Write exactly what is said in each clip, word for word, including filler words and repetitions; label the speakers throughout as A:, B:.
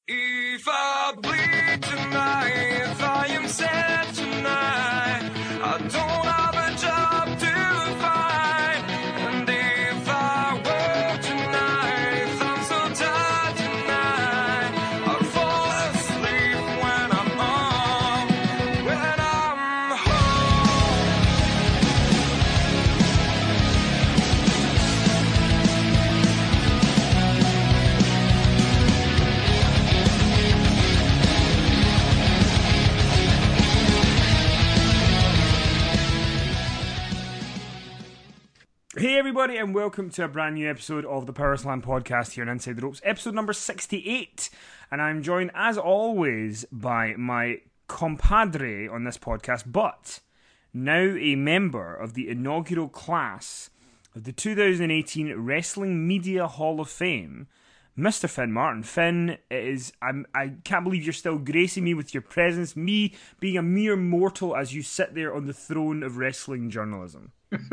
A: If I bleed tonight, if I am sad tonight, I don't have a job to find. And if I work tonight, if I'm so tired tonight, I'll fall asleep when I'm home, when I'm
B: Hey everybody, and welcome to a brand new episode of the Power Slam podcast here on Inside the Ropes, episode number sixty-eight. And I'm joined, as always, by my compadre on this podcast, but now a member of the inaugural class of the two thousand eighteen Wrestling Media Hall of Fame, Mister Finn Martin. Finn, it is I'm, I can't believe you're still gracing me with your presence, me being a mere mortal as you sit there on the throne of wrestling journalism.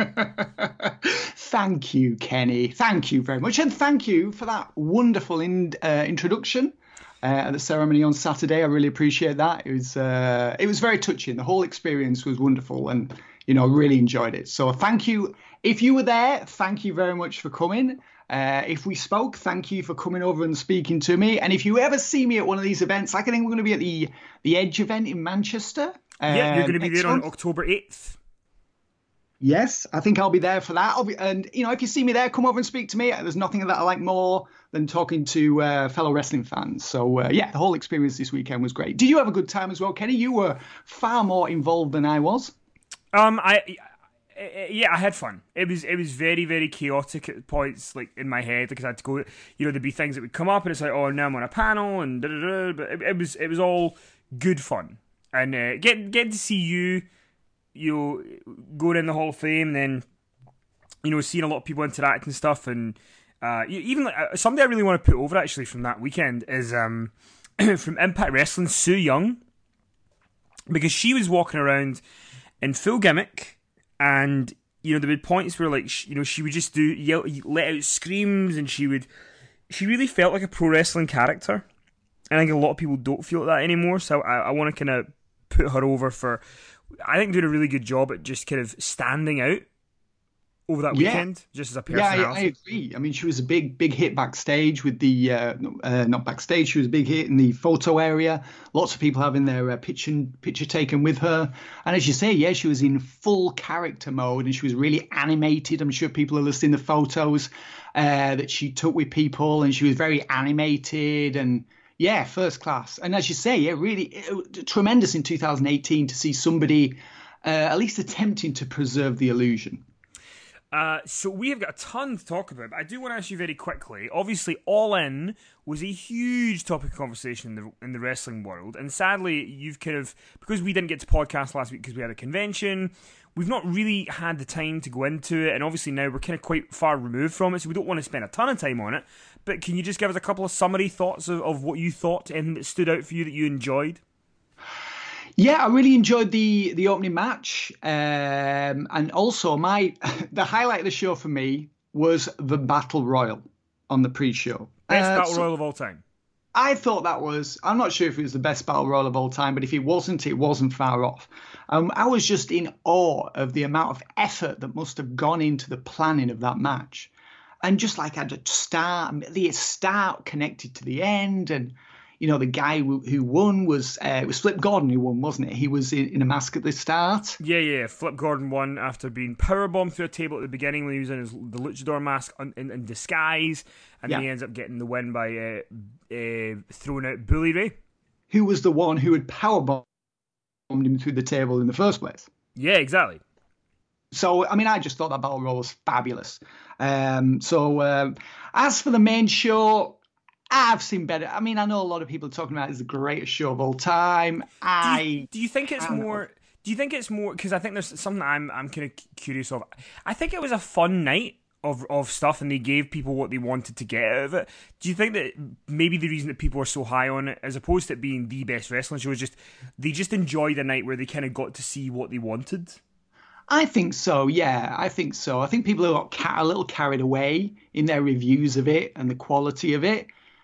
C: Thank you, Kenny. Thank you very much. And thank you for that wonderful in, uh, introduction uh, at the ceremony on Saturday. I really appreciate that. It was uh, it was very touching. The whole experience was wonderful and, you know, really enjoyed it. So thank you. If you were there, thank you very much for coming. Uh, if we spoke, thank you for coming over and speaking to me. And if you ever see me at one of these events, like I think we're going to be at the, the Edge event in Manchester.
B: Yeah, you're
C: um,
B: going to be there
C: month.
B: on October eighth.
C: Yes, I think I'll be there for that. I'll be, and, you know, if you see me there, come over and speak to me. There's nothing that I like more than talking to uh, fellow wrestling fans. So, uh, yeah, the whole experience this weekend was great. Did you have a good time as well, Kenny? You were far more involved than I was.
B: Um, I, I, yeah, I had fun. It was it was very, very chaotic at points, like, in my head, because I had to go, you know, there'd be things that would come up, and it's like, oh, now I'm on a panel, and da-da-da, but it, it was it was all good fun. And uh, getting, getting to see you, you know, going in the Hall of Fame, then, you know, seeing a lot of people interact and stuff, and uh, even like, uh, somebody I really want to put over actually from that weekend is um, from Impact Wrestling, Sue Young, because she was walking around in full gimmick, and you know there were points where like she, you know she would just do yell, let out screams, and she would she really felt like a pro wrestling character, and I think a lot of people don't feel like that anymore. So I, I want to kind of put her over for, I think, doing a really good job at just kind of standing out over that
C: Yeah.
B: weekend, just as a
C: Yeah,
B: personality.
C: I, I agree. I mean, she was a big, big hit backstage with the, uh, uh, not backstage, she was a big hit in the photo area. Lots of people having their uh, picture, picture taken with her. And as you say, yeah, she was in full character mode and she was really animated. I'm sure people are listing the photos uh, that she took with people, and she was very animated and, yeah, first class. And as you say, yeah, really it, tremendous in two thousand eighteen to see somebody uh, at least attempting to preserve the illusion.
B: Uh, so we have got a ton to talk about, but I do want to ask you very quickly. Obviously, All In was a huge topic of conversation in the in the wrestling world, and sadly, you've kind of, because we didn't get to podcast last week because we had a convention, we've not really had the time to go into it, and obviously now we're kind of quite far removed from it, so we don't want to spend a ton of time on it. But can you just give us a couple of summary thoughts of, of what you thought and that stood out for you that you enjoyed?
C: Yeah, I really enjoyed the the opening match, um, and also my the highlight of the show for me was the Battle Royal on the pre-show.
B: Best
C: Uh,
B: Battle
C: so
B: Royal of all time.
C: I thought that was, I'm not sure if it was the best Battle Royal of all time, but if it wasn't, it wasn't far off. Um, I was just in awe of the amount of effort that must have gone into the planning of that match. And just like at the start, the start connected to the end, and you know, the guy who, who won was uh, it was Flip Gordon who won, wasn't it? He was in, in a mask at the start.
B: Yeah, yeah. Flip Gordon won after being powerbombed through a table at the beginning when he was in his, the luchador mask in, in, in disguise, and
C: Yeah.
B: then he ends up getting the win by uh, uh, throwing out Bully Ray.
C: Who was the one who had powerbombed him through the table in the first place?
B: Yeah, exactly.
C: So, I mean, I just thought that battle royal was fabulous. Um, so, um, as for the main show, I've seen better. I mean, I know a lot of people are talking about it as the greatest show of all time.
B: Do
C: I
B: you, do you think it's
C: I don't know.
B: more? Do you think it's more? Because I think there's something I'm I'm kind of curious of. I think it was a fun night of of stuff, and they gave people what they wanted to get out of it. Do you think that maybe the reason that people are so high on it, as opposed to it being the best wrestling show, is just they just enjoyed a night where they kind of got to see what they wanted?
C: I think so, yeah, I think so. I think people got ca- a little carried away in their reviews of it and the quality of it.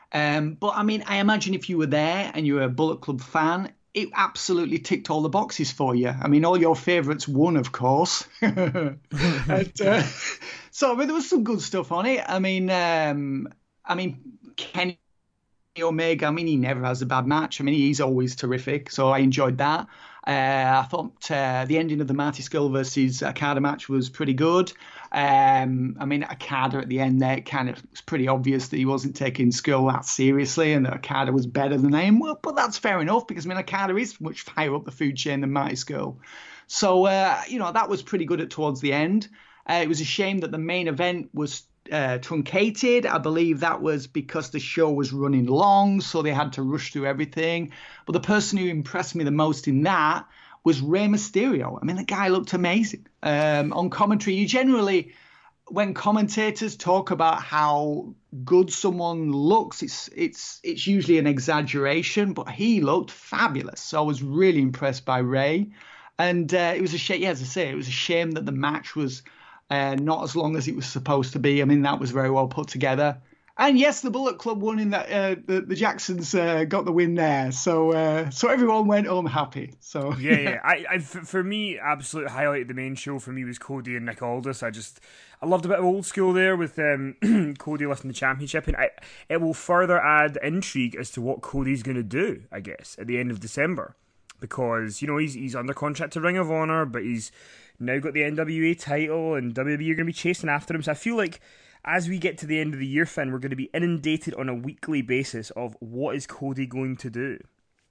C: Um, but I mean, I imagine if you were there and you were a Bullet Club fan, it absolutely ticked all the boxes for you. I mean, all your favourites won, of course. and, uh, so I mean, there was some good stuff on it. I mean, um, I mean, Kenny Omega, I mean, he never has a bad match. I mean, he's always terrific. So I enjoyed that. Uh, I thought uh, the ending of the Marty Scurll versus Okada match was pretty good. Um, I mean, Okada at the end there, it kind of was pretty obvious that he wasn't taking Scurll that seriously and that Okada was better than him. Well, but that's fair enough because, I mean, Okada is much higher up the food chain than Marty Scurll. So, uh, you know, that was pretty good at towards the end. Uh, it was a shame that the main event was uh, truncated. I believe that was because the show was running long, so they had to rush through everything. But the person who impressed me the most in that was Rey Mysterio. I mean, the guy looked amazing. Um, on commentary, you generally, when commentators talk about how good someone looks, it's it's it's usually an exaggeration, but he looked fabulous. So I was really impressed by Rey. And uh, it was a shame, yeah, as I say, it was a shame that the match was uh, not as long as it was supposed to be. I mean, that was very well put together. And yes, the Bullet Club won in that. Uh, the, the Jacksons uh, got the win there, so uh, so everyone went home happy. So
B: yeah, yeah. I, I, for me, absolute highlight of the main show for me was Cody and Nick Aldis. I just, I loved a bit of old school there with um, Cody lifting the championship, and I, it will further add intrigue as to what Cody's going to do, I guess, at the end of December, because you know he's he's under contract to Ring of Honor, but he's now got the N W A title, and W W E are going to be chasing after him. So I feel like, as we get to the end of the year, Finn, we're going to be inundated on a weekly basis of what is Cody going to do?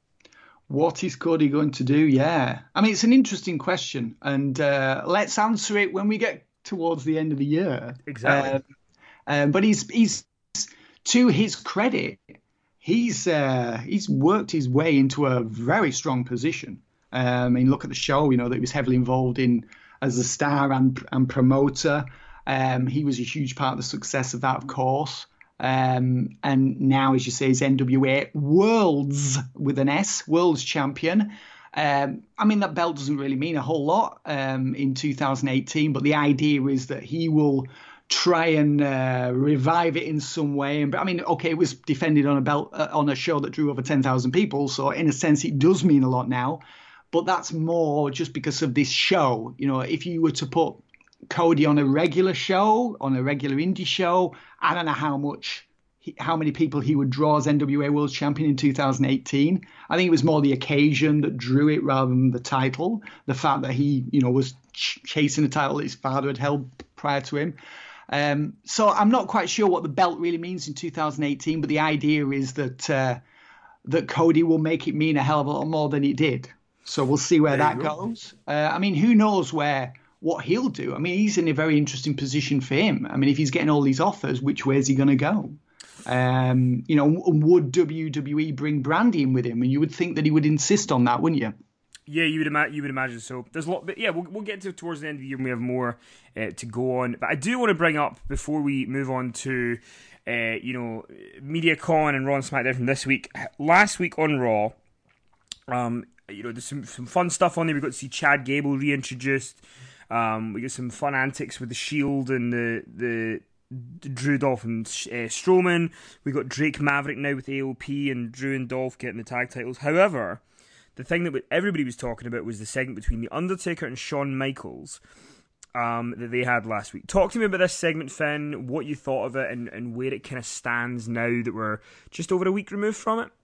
C: What is Cody going to do? Yeah. I mean, it's an interesting question, and uh, let's answer it when we get towards the end of the year.
B: Exactly.
C: Um, um, but he's, he's, to his credit, he's uh, he's worked his way into a very strong position. Um, I mean, look at the show, you know, that he was heavily involved in as a star and, and promoter. Um, he was a huge part of the success of that, of course. Um, and now, as you say, he's N W A Worlds with an S, Worlds Champion. Um, I mean, that belt doesn't really mean a whole lot um, in two thousand eighteen, but the idea is that he will try and uh, revive it in some way. And I mean, okay, it was defended on a belt uh, on a show that drew over ten thousand people, so in a sense, it does mean a lot now. But that's more just because of this show. You know, if you were to put Cody on a regular show, on a regular indie show, I don't know how much, how many people he would draw as N W A World Champion in two thousand eighteen. I think it was more the occasion that drew it rather than the title. The fact that he, you know, was ch- chasing a title that his father had held prior to him. Um, so I'm not quite sure what the belt really means in two thousand eighteen, but the idea is that uh, that Cody will make it mean a hell of a lot more than it did. So we'll see where
B: There
C: that
B: you go.
C: goes. Uh, I mean, who knows where what he'll do? I mean, he's in a very interesting position for him. I mean, if he's getting all these offers, which way is he going to go? Um, you know, would W W E bring Brandy in with him? And you would think that he would insist on that, wouldn't you?
B: Yeah, you would imagine. You would imagine so. There's a lot, but yeah, we'll we'll get to towards the end of the year when we have more uh, to go on. But I do want to bring up before we move on to, uh, you know, MediaCon and Raw and SmackDown from this week. Last week on Raw, um, you know, there's some some fun stuff on there. We got to see Chad Gable reintroduced. Um, we got some fun antics with the Shield and the the. Drew, Dolph, and uh, Strowman. We got Drake Maverick now with A O P, and Drew and Dolph getting the tag titles. However, the thing that everybody was talking about was the segment between The Undertaker and Shawn Michaels um, that they had last week. Talk to me about this segment, Finn, what you thought of it, and, and where it kind of stands now that we're just over a week removed from it.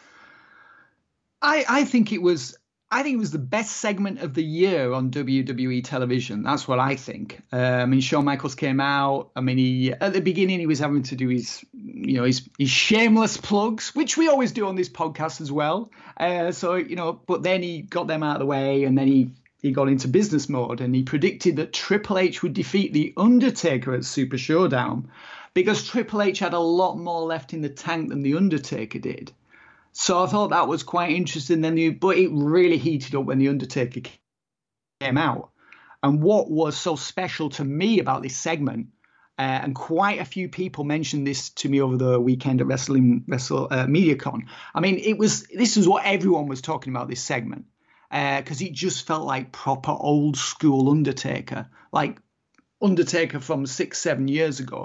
C: I, I think it was I think it was the best segment of the year on W W E television. That's what I think. Uh, I mean, Shawn Michaels came out. I mean, he at the beginning he was having to do his, you know, his his shameless plugs, which we always do on this podcast as well. Uh, so you know, but then he got them out of the way, and then he he got into business mode, and he predicted that Triple H would defeat the Undertaker at Super Showdown, because Triple H had a lot more left in the tank than the Undertaker did. So I thought that was quite interesting. Then, the, but it really heated up when the Undertaker came out. And what was so special to me about this segment, uh, and quite a few people mentioned this to me over the weekend at Wrestling Wrestle uh, MediaCon. I mean, it was this is what everyone was talking about this segment, because uh, it just felt like proper old school Undertaker, like Undertaker from six, seven years ago,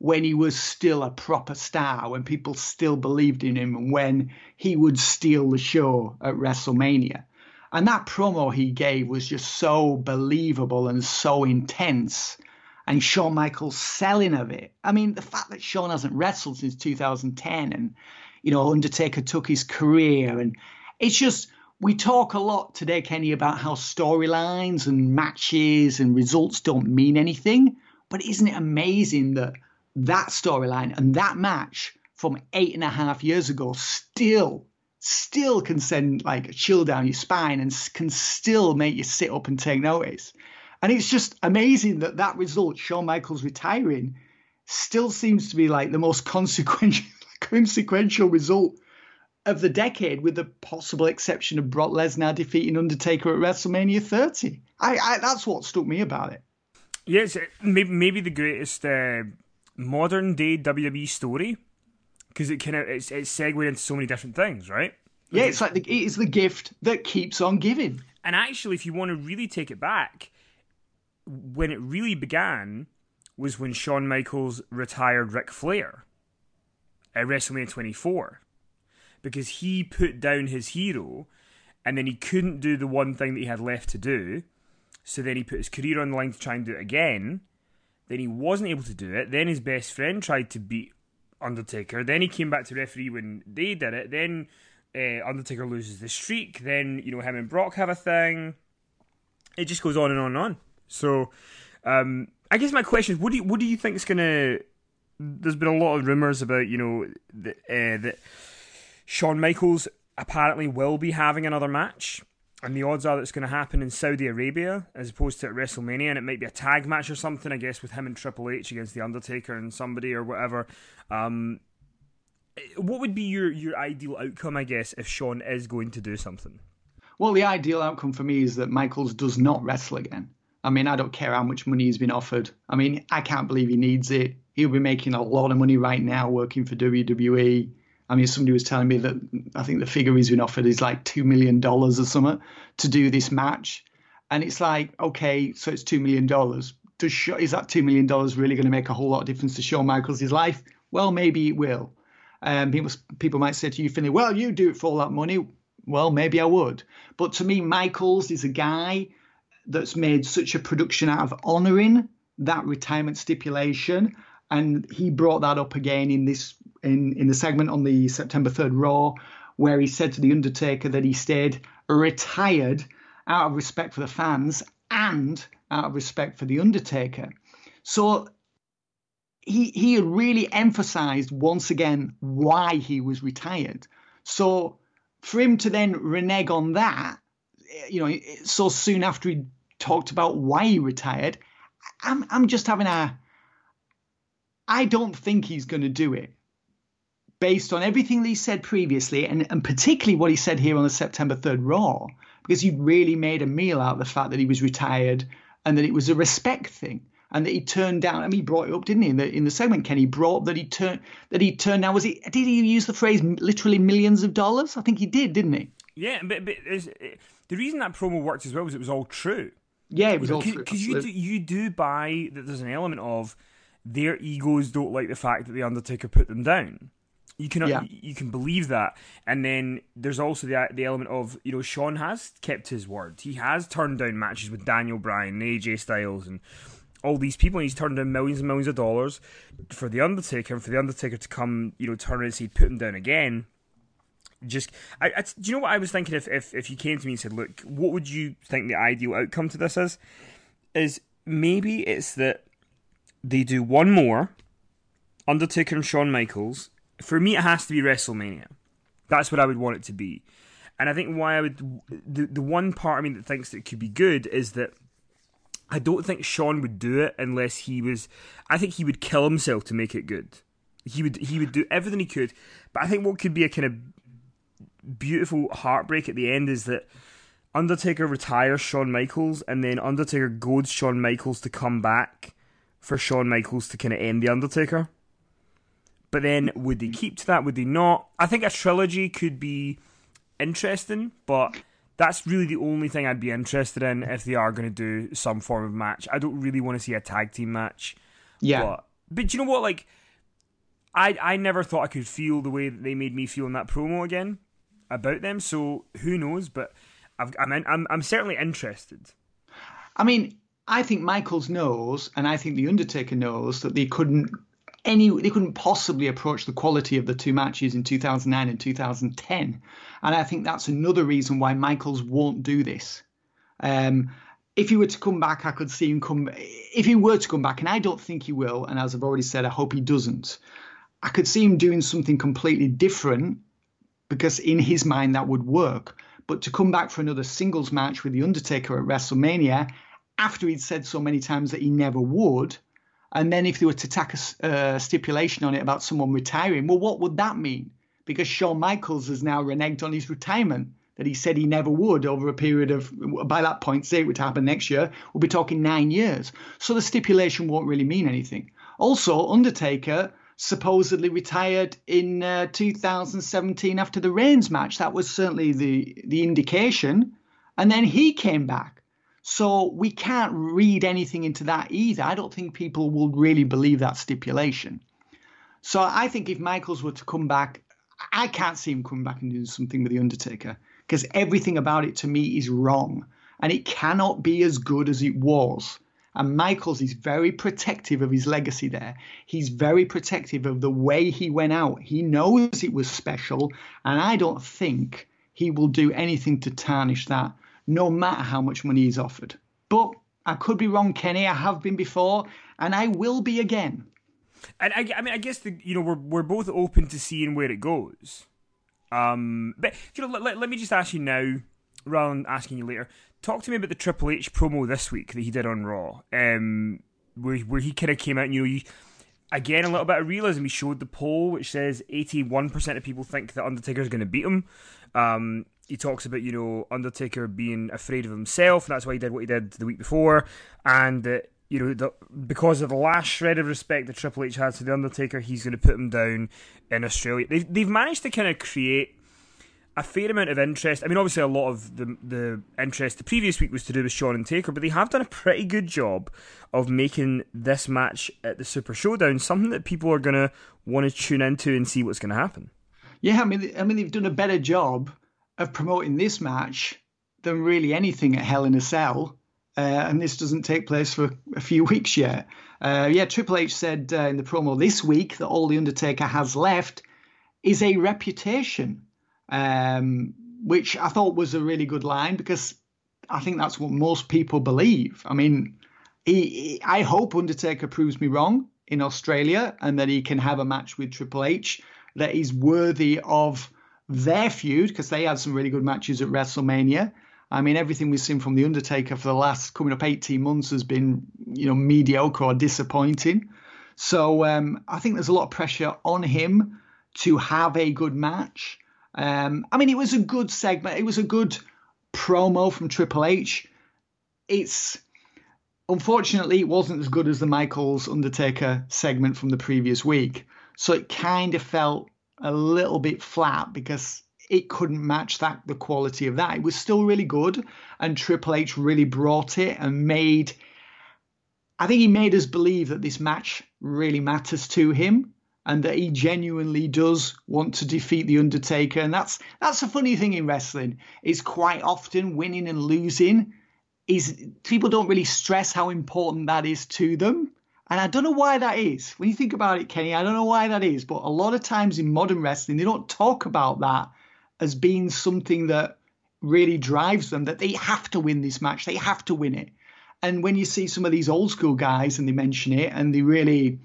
C: when he was still a proper star, when people still believed in him, and when he would steal the show at WrestleMania. And that promo he gave was just so believable and so intense. And Shawn Michaels' selling of it. I mean, the fact that Shawn hasn't wrestled since two thousand ten, and, you know, Undertaker took his career. And it's just, we talk a lot today, Kenny, about how storylines and matches and results don't mean anything. But isn't it amazing that that storyline and that match from eight and a half years ago still, still can send like a chill down your spine and can still make you sit up and take notice? And it's just amazing that that result, Shawn Michaels retiring, still seems to be like the most consequential, consequential result of the decade, with the possible exception of Brock Lesnar defeating Undertaker at WrestleMania thirty. I, I that's what struck me about it.
B: Yes, maybe maybe the greatest uh, modern day W W E story, because it kind of it's, it's segued into so many different things, right?
C: Yeah, it's like the, it is the gift that keeps on giving.
B: And actually, if you want to really take it back, when it really began was when Shawn Michaels retired Ric Flair at WrestleMania twenty-four, because he put down his hero and then he couldn't do the one thing that he had left to do, so then he put his career on the line to try and do it again. Then he wasn't able to do it. Then his best friend tried to beat Undertaker. Then he came back to referee when they did it. Then uh, Undertaker loses the streak. Then, you know, him and Brock have a thing. It just goes on and on and on. So, um, I guess my question is, what do you, what do you think is going to... There's been a lot of rumours about, you know, that, uh, that Shawn Michaels apparently will be having another match, and the odds are that it's going to happen in Saudi Arabia as opposed to at WrestleMania, and it might be a tag match or something, I guess, with him and Triple H against The Undertaker and somebody or whatever. Um, what would be your, your ideal outcome, I guess, if Shawn is going to do something?
C: Well, the ideal outcome for me is that Michaels does not wrestle again. I mean, I don't care how much money he's been offered. I mean, I can't believe he needs it. He'll be making a lot of money right now working for W W E. I mean, somebody was telling me that I think the figure he's been offered is like two million dollars or something to do this match. And it's like, okay, so it's two million dollars. Does Sh- is that two million dollars really going to make a whole lot of difference to Shawn Michaels' life? Well, maybe it will. Um, people, people might say to you, Finley, well, you do it for all that money. Well, maybe I would. But to me, Michaels is a guy that's made such a production out of honouring that retirement stipulation. And he brought that up again in this in, in the segment on the September third Raw, where he said to The Undertaker that he stayed retired out of respect for the fans and out of respect for The Undertaker. So he he had really emphasised once again why he was retired. So for him to then renege on that, you know, so soon after he talked about why he retired, I'm I'm just having a... I don't think he's going to do it based on everything that he said previously, and, and particularly what he said here on the September third Raw, because he really made a meal out of the fact that he was retired and that it was a respect thing, and that he turned down. I mean, he brought it up, didn't he, in the in the segment? Ken, he brought up that he turned that he turned down. Was he? Did he use the phrase literally millions of dollars? I think he did, didn't he?
B: Yeah, but, but is, the reason that promo worked as well was it was all true.
C: Yeah, it was all true.
B: Because you do, you do buy that there's an element of their egos don't like the fact that The Undertaker put them down. You can yeah. you can believe that, and then there's also the the element of, you know, Shawn has kept his word. He has turned down matches with Daniel Bryan and A J Styles and all these people, and he's turned down millions and millions of dollars for The Undertaker, and for The Undertaker to come, you know, turn around and say put him down again. Just, I, I, do you know what I was thinking? If, if if you came to me and said, look, what would you think the ideal outcome to this is? Is maybe it's that they do one more, Undertaker and Shawn Michaels. For me, it has to be WrestleMania. That's what I would want it to be. And I think why I would... The, the one part of me that thinks that it could be good is that I don't think Shawn would do it unless he was... I think he would kill himself to make it good. He would he would do everything he could. But I think what could be a kind of beautiful heartbreak at the end is that Undertaker retires Shawn Michaels, and then Undertaker goads Shawn Michaels to come back for Shawn Michaels to kind of end The Undertaker. But then, would they keep to that? Would they not? I think a trilogy could be interesting, but that's really the only thing I'd be interested in if they are going to do some form of match. I don't really want to see a tag team match.
C: Yeah.
B: But but you know what? Like, I I never thought I could feel the way that they made me feel in that promo again about them. So who knows? But I've, I'm in, I'm I'm certainly interested.
C: I mean, I think Michaels knows, and I think the Undertaker knows that they couldn't any they couldn't possibly approach the quality of the two matches in two thousand nine and two thousand ten, and I think that's another reason why Michaels won't do this. Um, if he were to come back, I could see him come. If he were to come back, and I don't think he will, and as I've already said, I hope he doesn't. I could see him doing something completely different because in his mind that would work. But to come back for another singles match with the Undertaker at WrestleMania after he'd said so many times that he never would. And then if they were to tack a uh, stipulation on it about someone retiring, well, what would that mean? Because Shawn Michaels has now reneged on his retirement that he said he never would over a period of, by that point, say it would happen next year, we'll be talking nine years. So the stipulation won't really mean anything. Also, Undertaker supposedly retired in uh, two thousand seventeen after the Reigns match. That was certainly the, the indication. And then he came back. So we can't read anything into that either. I don't think people will really believe that stipulation. So I think if Michaels were to come back, I can't see him coming back and doing something with The Undertaker because everything about it to me is wrong and it cannot be as good as it was. And Michaels is very protective of his legacy there. He's very protective of the way he went out. He knows it was special, and I don't think he will do anything to tarnish that, no matter how much money he's offered. But I could be wrong, Kenny. I have been before, and I will be again.
B: And I, I mean, I guess the, you know we're we're both open to seeing where it goes. Um, but you know, let, let me just ask you now, rather than asking you later. Talk to me about the Triple H promo this week that he did on Raw, um, where where he kind of came out and you know, you, again a little bit of realism. He showed the poll which says eighty-one percent of people think that Undertaker's going to beat him. Um, he talks about you know Undertaker being afraid of himself, and that's why he did what he did the week before, and that you know the, because of the last shred of respect that Triple H has for the Undertaker, he's going to put him down in Australia. They've they've managed to kind of create a fair amount of interest. I mean, obviously, a lot of the the interest the previous week was to do with Shawn and Taker, but they have done a pretty good job of making this match at the Super Showdown something that people are going to want to tune into and see what's going to happen.
C: Yeah, I mean, I mean, they've done a better job of promoting this match than really anything at Hell in a Cell, uh, and this doesn't take place for a few weeks yet. Uh, yeah, Triple H said uh, in the promo this week that all the Undertaker has left is a reputation. Um, which I thought was a really good line because I think that's what most people believe. I mean, he, he, I hope Undertaker proves me wrong in Australia and that he can have a match with Triple H that is worthy of their feud because they had some really good matches at WrestleMania. I mean, everything we've seen from The Undertaker for the last coming up eighteen months has been, you know, mediocre or disappointing. So um, I think there's a lot of pressure on him to have a good match. Um, I mean, it was a good segment. It was a good promo from Triple H. It's unfortunately it wasn't as good as the Michaels Undertaker segment from the previous week. So it kind of felt a little bit flat because it couldn't match that the quality of that. It was still really good, and Triple H really brought it and made. I think he made us believe that this match really matters to him. And that he genuinely does want to defeat The Undertaker. And that's that's a funny thing in wrestling. Is quite often winning and losing is people don't really stress how important that is to them. And I don't know why that is. When you think about it, Kenny, I don't know why that is. But a lot of times in modern wrestling, they don't talk about that as being something that really drives them, that they have to win this match. They have to win it. And when you see some of these old school guys and they mention it and they really...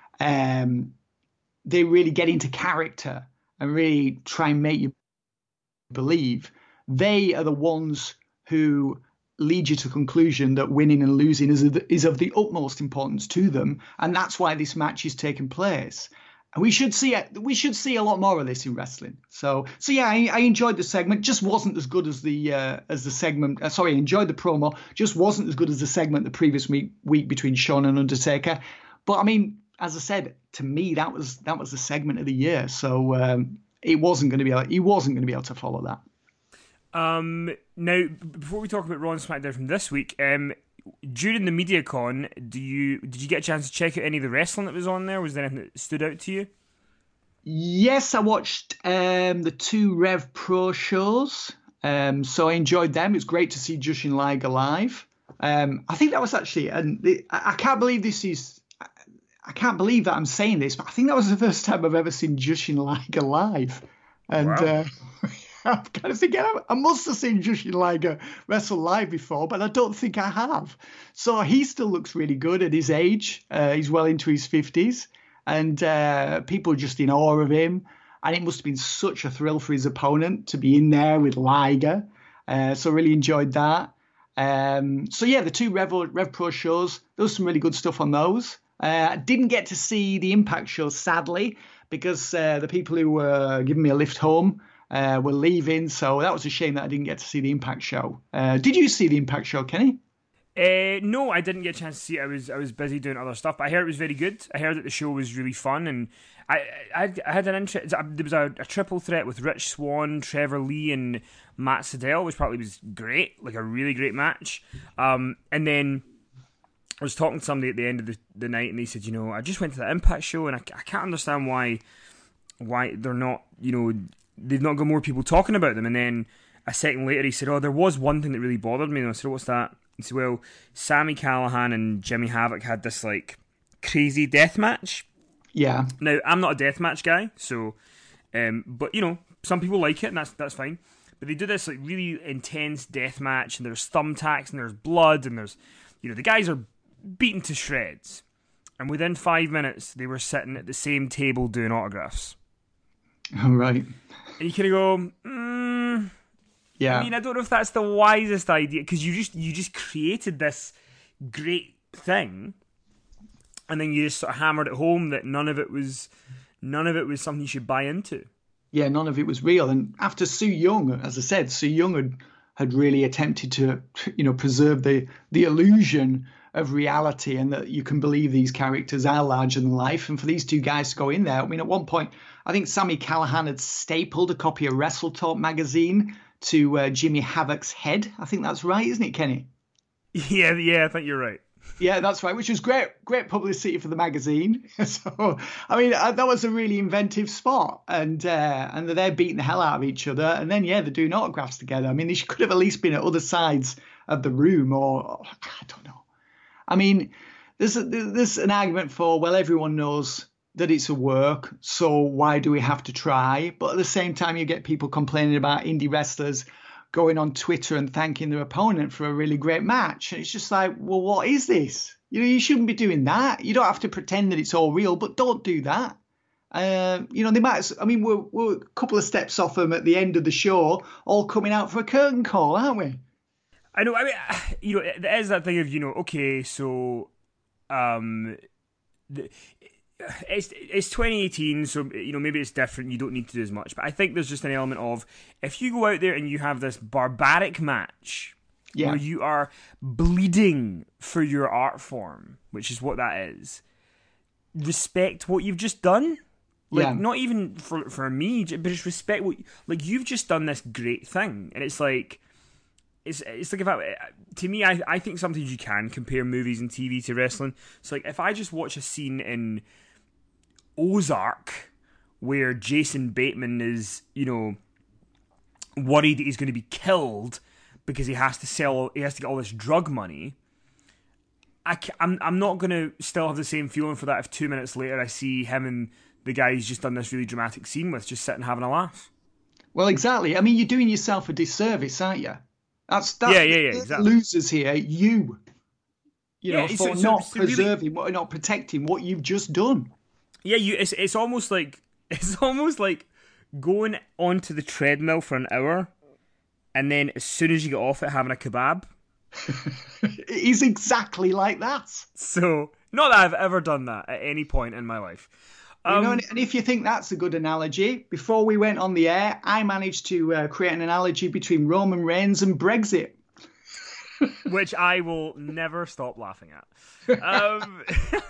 C: Um, they really get into character and really try and make you believe, they are the ones who lead you to the conclusion that winning and losing is of the, is of the utmost importance to them. And that's why this match is taking place. And we should see we should see a lot more of this in wrestling. So, so yeah, I, I enjoyed the segment. Just wasn't as good as the uh, as the segment. Uh, sorry, I enjoyed the promo. Just wasn't as good as the segment the previous week week between Shawn and Undertaker. But I mean, as I said, to me that was that was the segment of the year. So um, it wasn't going to be able, he wasn't going to be able to follow that.
B: Um, now, before we talk about Raw and SmackDown from this week, um, during the MediaCon, do you did you get a chance to check out any of the wrestling that was on there? Was there anything that stood out to you?
C: Yes, I watched um, the two Rev Pro shows, um, so I enjoyed them. It was great to see Jushin Liger live. Um, I think that was actually, and the, I can't believe this is, I can't believe that I'm saying this, but I think that was the first time I've ever seen Jushin Liger live. And
B: Wow.
C: uh, I'm kind of thinking, I must have seen Jushin Liger wrestle live before, but I don't think I have. So he still looks really good at his age. Uh, he's well into his fifties. And uh, people are just in awe of him. And it must have been such a thrill for his opponent to be in there with Liger. Uh, so really enjoyed that. Um, so yeah, the two Rev, Rev Pro shows, there was some really good stuff on those. Uh, I didn't get to see the Impact show, sadly, because uh, the people who were giving me a lift home uh, were leaving. So that was a shame that I didn't get to see the Impact show. Uh, did you see the Impact show, Kenny?
B: Uh, no, I didn't get a chance to see it. I was I was busy doing other stuff, but I heard it was very good. I heard that the show was really fun, and I I, I had an interest. There was a, a triple threat with Rich Swann, Trevor Lee, and Matt Sydal, which probably was great, like a really great match. Um, and then I was talking to somebody at the end of the, the night, and they said, you know, I just went to the Impact show, and I, I can't understand why why they're not, you know, they've not got more people talking about them. And then a second later, he said, oh, there was one thing that really bothered me. And I said, what's that? He said, well, Sami Callihan and Jimmy Havoc had this like crazy death match.
C: Yeah.
B: Now, I'm not a deathmatch guy, so, um, but you know, some people like it, and that's that's fine. But they do this like really intense death match, and there's thumbtacks, and there's blood, and there's, you know, the guys are beaten to shreds. And within five minutes, they were sitting at the same table doing autographs.
C: All right.
B: And you kind of go, mm,
C: Yeah.
B: I mean, I don't know if that's the wisest idea, because you just you just created this great thing, and then you just sort of hammered it home that none of it was none of it was something you should buy into.
C: Yeah, none of it was real. And after Su Yung, as I said, Su Yung had, had really attempted to, you know, preserve the the illusion of reality, and that you can believe these characters are larger than life. And for these two guys to go in there, I mean, at one point, I think Sami Callihan had stapled a copy of Wrestle Talk magazine to uh, Jimmy Havoc's head. I think that's right, isn't it, Kenny?
B: Yeah, yeah, I think you're right.
C: Yeah, that's right, which was great great publicity for the magazine. So, I mean, uh, that was a really inventive spot. And uh, and they're beating the hell out of each other. And then, yeah, they're doing autographs together. I mean, they could have at least been at other sides of the room, or, I don't know. I mean, there's, a, there's an argument for, well, everyone knows that it's a work, so why do we have to try? But at the same time, you get people complaining about indie wrestlers going on Twitter and thanking their opponent for a really great match. And it's just like, well, what is this? You know, you shouldn't be doing that. You don't have to pretend that it's all real, but don't do that. Uh, you know, they might, I mean, we're, we're a couple of steps off them at the end of the show, all coming out for a curtain call, aren't we?
B: I know, I mean, you know, there is that thing of, you know, okay, so, um, the, it's it's twenty eighteen, so, you know, maybe it's different, you don't need to do as much, but I think there's just an element of, if you go out there and you have this barbaric match,
C: Yeah.
B: where you are bleeding for your art form, which is what that is, respect what you've just done. Like,
C: Yeah.
B: not even for, for me, but just respect what, like, you've just done this great thing, and it's like, It's it's like if I, to me, I, I think sometimes you can compare movies and T V to wrestling. So like if I just watch a scene in Ozark where Jason Bateman is, you know, worried that he's going to be killed because he has to sell, he has to get all this drug money, I ca- I'm I'm not going to still have the same feeling for that if two minutes later I see him and the guy he's just done this really dramatic scene with just sitting having a laugh.
C: Well, exactly. I mean, you're doing yourself a disservice, aren't you? That's that.
B: Yeah, yeah, yeah, exactly.
C: Losers here, you. You
B: Yeah,
C: know,
B: so-
C: for
B: so-
C: not
B: so really-
C: preserving, what not protecting what you've just done.
B: Yeah, you. It's it's almost like it's almost like going onto the treadmill for an hour, and then as soon as you get off it, having a kebab.
C: It is exactly like that.
B: So, not that I've ever done that at any point in my life.
C: You
B: Um,
C: know, and, and if you think that's a good analogy, before we went on the air, I managed to uh, create an analogy between Roman Reigns and Brexit.
B: which I will never stop laughing at. Um,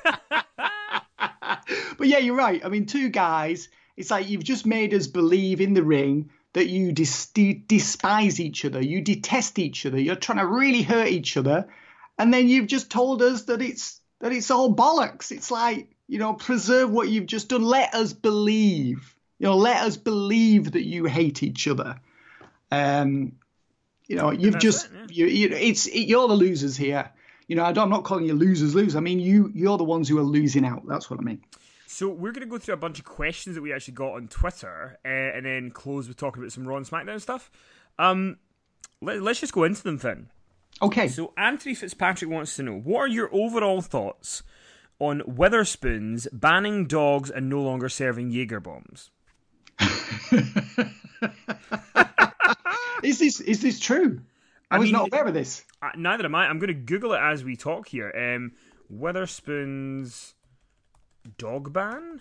C: But yeah, you're right. I mean, two guys, it's like you've just made us believe in the ring that you dis- de- despise each other, you detest each other, you're trying to really hurt each other, and then you've just told us that it's that it's all bollocks. It's like, you know, preserve what you've just done. Let us believe, you know, let us believe that you hate each other. Um, you know, you've just
B: it, yeah.
C: you, you it's it, you're the losers here. You know, I don't, I'm not calling you losers, lose. I mean, you you're the ones who are losing out. That's what I mean.
B: So we're going to go through a bunch of questions that we actually got on Twitter, uh, and then close with talking about some Raw and SmackDown stuff. Um, let, let's just go into them, Finn.
C: Okay.
B: So Anthony Fitzpatrick wants to know, what are your overall thoughts on Witherspoons banning dogs and no longer serving Jaeger bombs?
C: Is this is this true? I, I was mean, not aware of this.
B: Uh, neither am I. I'm going to Google it as we talk here. Um, Witherspoons dog ban?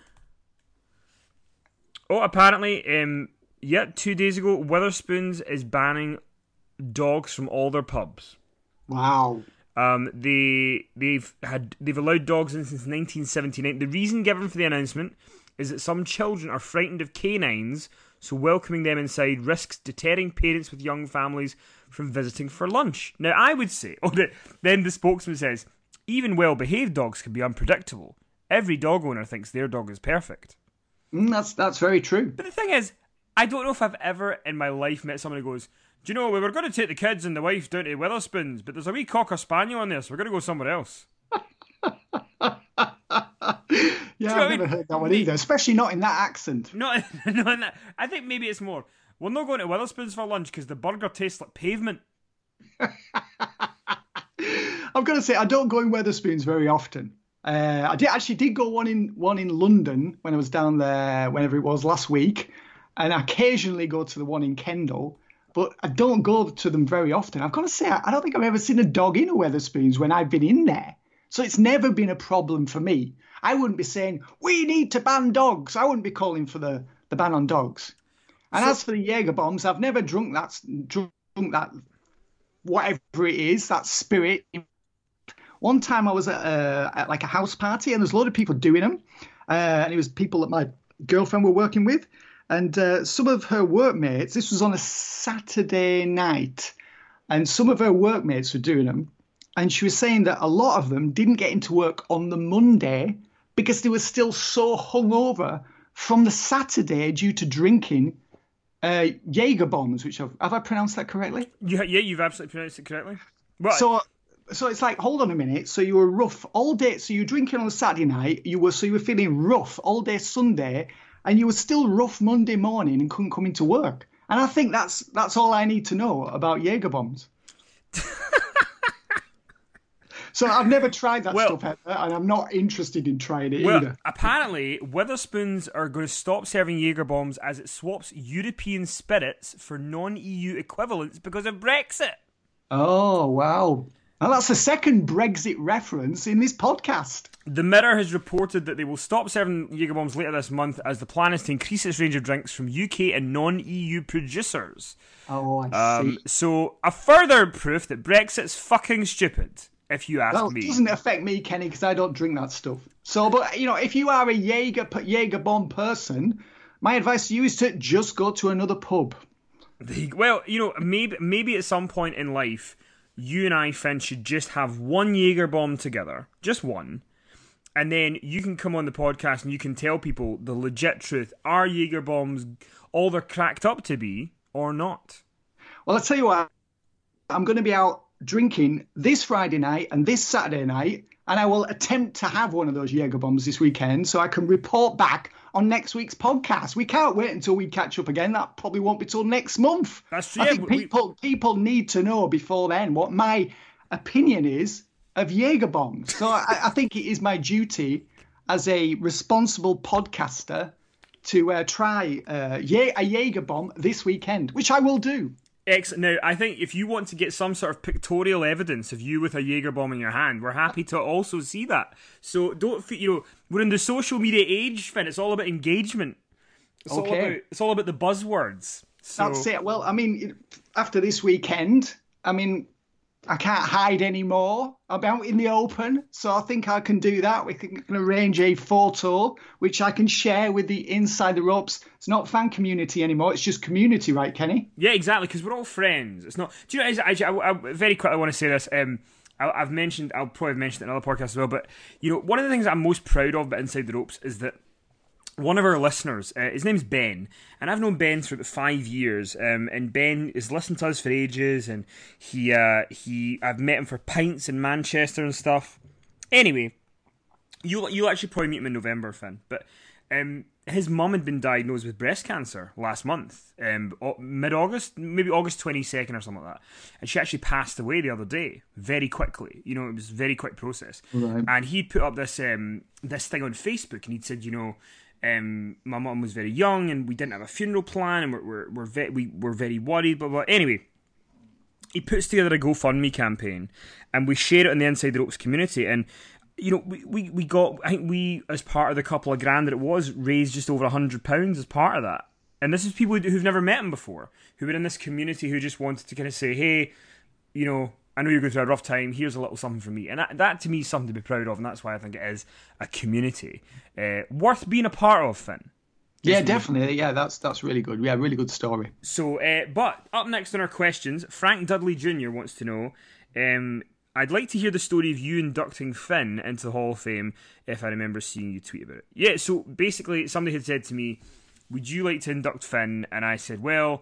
B: Oh, apparently, um, yeah, two days ago, Witherspoons is banning dogs from all their pubs.
C: Wow.
B: Um, they they've had they've allowed dogs in since nineteen seventy-nine. The reason given for the announcement is that some children are frightened of canines, so welcoming them inside risks deterring parents with young families from visiting for lunch. Now, I would say, oh, the, then the spokesman says, even well-behaved dogs can be unpredictable. Every dog owner thinks their dog is perfect.
C: Mm, that's that's very true.
B: But the thing is, I don't know if I've ever in my life met someone who goes, do you know, we were going to take the kids and the wife down to Witherspoons, but there's a wee Cocker Spaniel in there, so we're going to go somewhere else.
C: Yeah, I've never heard that one either, especially not in that accent.
B: Not, not in that. I think maybe it's more, we're not going to Witherspoons for lunch because the burger tastes like pavement.
C: I've got to say, I don't go in Wetherspoons very often. Uh, I did actually did go one in one in London when I was down there, whenever it was last week, and I occasionally go to the one in Kendal, but I don't go to them very often. I've got to say, I don't think I've ever seen a dog in a Wetherspoons when I've been in there, so it's never been a problem for me. I wouldn't be saying we need to ban dogs. I wouldn't be calling for the, the ban on dogs. And so, as for the Jaeger bombs, I've never drunk that drunk that whatever it is, that spirit. One time I was at, a, at like a house party and there's a lot of people doing them. Uh, and it was people that my girlfriend were working with. And uh, some of her workmates, this was on a Saturday night, and some of her workmates were doing them. And she was saying that a lot of them didn't get into work on the Monday because they were still so hungover from the Saturday due to drinking uh, Jaeger bombs, which I've, have I pronounced that correctly?
B: Yeah, yeah, you've absolutely pronounced it correctly. Right.
C: So... So it's like, hold on a minute. So you were rough all day. So you were drinking on a Saturday night. You were so you were feeling rough all day Sunday, and you were still rough Monday morning and couldn't come into work. And I think that's that's all I need to know about Jaeger bombs. So I've never tried that well, stuff ever, and I'm not interested in trying it
B: well,
C: either.
B: Apparently, Witherspoons are going to stop serving Jaeger bombs as it swaps European spirits for non-E U equivalents because of Brexit.
C: Oh wow. Now, that's the second Brexit reference in this podcast.
B: The Mirror has reported that they will stop serving Jaeger bombs later this month as the plan is to increase its range of drinks from U K and non-E U producers.
C: Oh, I
B: um,
C: see.
B: So, a further proof that Brexit's fucking stupid, if you ask
C: well,
B: me.
C: It doesn't affect me, Kenny, because I don't drink that stuff. So, but, you know, if you are a Jaeger, Jaeger bomb person, my advice to you is to just go to another pub.
B: Well, you know, maybe maybe at some point in life, you and I, Finn, should just have one Jaeger bomb together. Just one. And then you can come on the podcast and you can tell people the legit truth. Are Jaeger bombs all they're cracked up to be or not?
C: Well, I'll tell you what. I'm going to be out drinking this Friday night and this Saturday night, and I will attempt to have one of those Jaeger bombs this weekend so I can report back on next week's podcast. We can't wait until we catch up again. That probably won't be till next month.
B: That's true.
C: I think people we... people need to know before then what my opinion is of Jaeger bombs. So I, I think it is my duty as a responsible podcaster to uh, try uh, a Jaeger bomb this weekend, which I will do.
B: Excellent. Now, I think if you want to get some sort of pictorial evidence of you with a Jaeger bomb in your hand, we're happy to also see that. So don't, you know, we're in the social media age, Finn. It's all about engagement. It's
C: okay.
B: all about it's all about the buzzwords. So...
C: That's it. Well, I mean, after this weekend, I mean, I can't hide anymore. I'm out in the open, so I think I can do that. We can arrange a photo, which I can share with the Inside the Ropes. It's not fan community anymore. It's just community, right, Kenny?
B: Yeah, exactly, because we're all friends. It's not... Do you know, I, I, I very quickly want to say this. Um, I, I've mentioned, I'll probably have mentioned it in another podcast as well, but, you know, one of the things I'm most proud of about Inside the Ropes is that one of our listeners, uh, his name's Ben, and I've known Ben for about five years, um, and Ben has listened to us for ages, and he, uh, he, I've met him for pints in Manchester and stuff. Anyway, you'll, you'll actually probably meet him in November, Finn, but um, his mum had been diagnosed with breast cancer last month, um, mid-August, maybe August twenty-second or something like that, and she actually passed away the other day, very quickly. You know, it was a very quick process.
C: Right.
B: And he'd put up this um, this thing on Facebook, and he'd said, you know, Um, my mum was very young, and we didn't have a funeral plan, and we're we're, we're ve- we were very worried. Blah blah. Anyway, he puts together a GoFundMe campaign, and we share it on the Inside the Ropes community. And you know, we, we, we got, I think we, as part of the couple of grand that it was, raised just over a hundred pounds as part of that. And this is people who've never met him before, who were in this community, who just wanted to kind of say, hey, you know, I know you're going through a rough time, here's a little something from me. And that, that to me is something to be proud of, and that's why I think it is a community uh, worth being a part of, Finn.
C: Yeah, definitely. Yeah, that's that's really good. Yeah, really good story.
B: So, uh, but up next on our questions, Frank Dudley Junior wants to know, um, I'd like to hear the story of you inducting Finn into the Hall of Fame, if I remember seeing you tweet about it. Yeah, so basically somebody had said to me, would you like to induct Finn? And I said, well,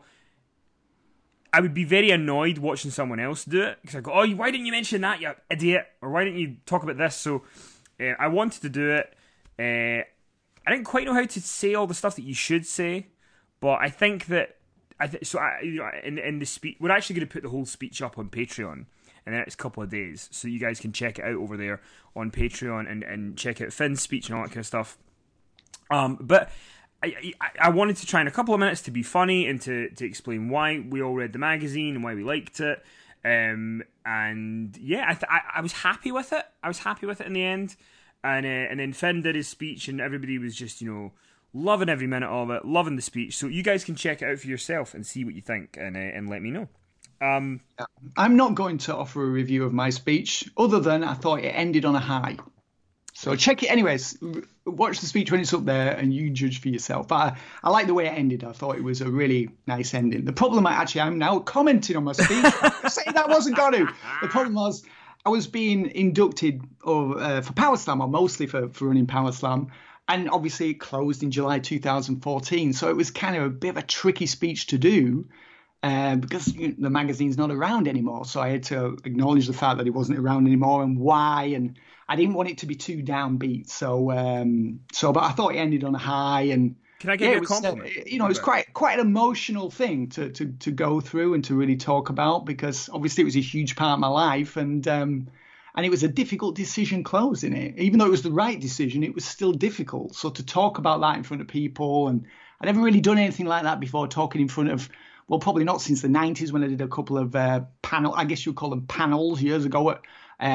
B: I would be very annoyed watching someone else do it, because I go, oh, why didn't you mention that, you idiot? Or why didn't you talk about this? So uh, I wanted to do it. Uh, I didn't quite know how to say all the stuff that you should say, but I think that I th- so I, you know, in in the speech, we're actually going to put the whole speech up on Patreon in the next couple of days, so you guys can check it out over there on Patreon and, and check out Finn's speech and all that kind of stuff. Um, but I, I I wanted to try in a couple of minutes to be funny and to to explain why we all read the magazine and why we liked it. Um, and yeah, I, th- I I was happy with it. I was happy with it in the end. And uh, and then Finn did his speech, and everybody was just, you know, loving every minute of it, loving the speech. So you guys can check it out for yourself and see what you think, and uh, and let me know. Um,
C: I'm not going to offer a review of my speech, other than I thought it ended on a high. So check it anyways. Watch the speech when it's up there, and you judge for yourself. But I, I like the way it ended. I thought it was a really nice ending. The problem, I actually, I'm now commenting on my speech. Saying that wasn't going to. The problem was, I was being inducted or, uh, for Power Slam, or mostly for, for running Power Slam, and obviously it closed in July two thousand fourteen. So it was kind of a bit of a tricky speech to do uh, because you know, the magazine's not around anymore. So I had to acknowledge the fact that it wasn't around anymore and why, and I didn't want it to be too downbeat. So, um, so but I thought it ended on a high, and
B: can I give
C: yeah,
B: you a
C: was,
B: compliment?
C: Uh, you know, it was quite quite an emotional thing to, to to go through and to really talk about, because obviously it was a huge part of my life, and um, and it was a difficult decision closing it. Even though it was the right decision, it was still difficult. So to talk about that in front of people, and I'd never really done anything like that before, talking in front of, well, probably not since the nineties when I did a couple of uh, panel, I guess you'd call them panels years ago at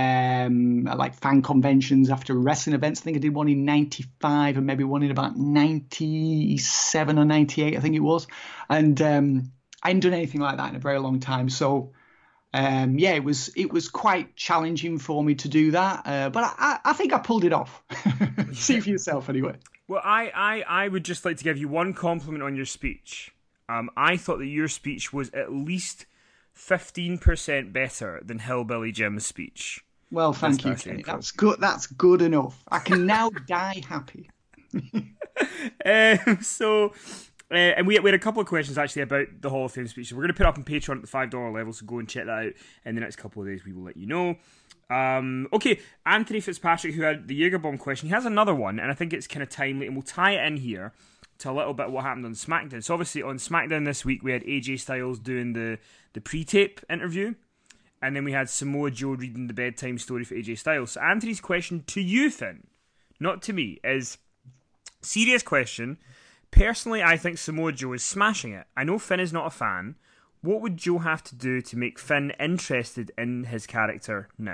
C: um like fan conventions after wrestling events. I think I did one in ninety-five and maybe one in about ninety-seven or ninety-eight, I think it was, and um I hadn't done anything like that in a very long time. So um yeah, it was it was quite challenging for me to do that, uh, but I, I think I pulled it off. See for yourself anyway.
B: Well, I, I, I would just like to give you one compliment on your speech. um I thought that your speech was at least fifteen percent better than Hillbilly Jim's speech.
C: Well, thank you, Kenny. That's good. That's good enough. I can now die happy.
B: um, so, uh, and we, we had a couple of questions actually about the Hall of Fame speech. So we're going to put up on Patreon at the five dollar level, so go and check that out. In the next couple of days, we will let you know. Um, okay, Anthony Fitzpatrick, who had the Jaeger Bomb question, he has another one, and I think it's kind of timely, and we'll tie it in here to a little bit what happened on SmackDown. So obviously on SmackDown this week, we had A J Styles doing the, the pre-tape interview, and then we had Samoa Joe reading the bedtime story for A J Styles. So Anthony's question to you, Finn, not to me, is serious question. Personally, I think Samoa Joe is smashing it. I know Finn is not a fan. What would Joe have to do to make Finn interested in his character now?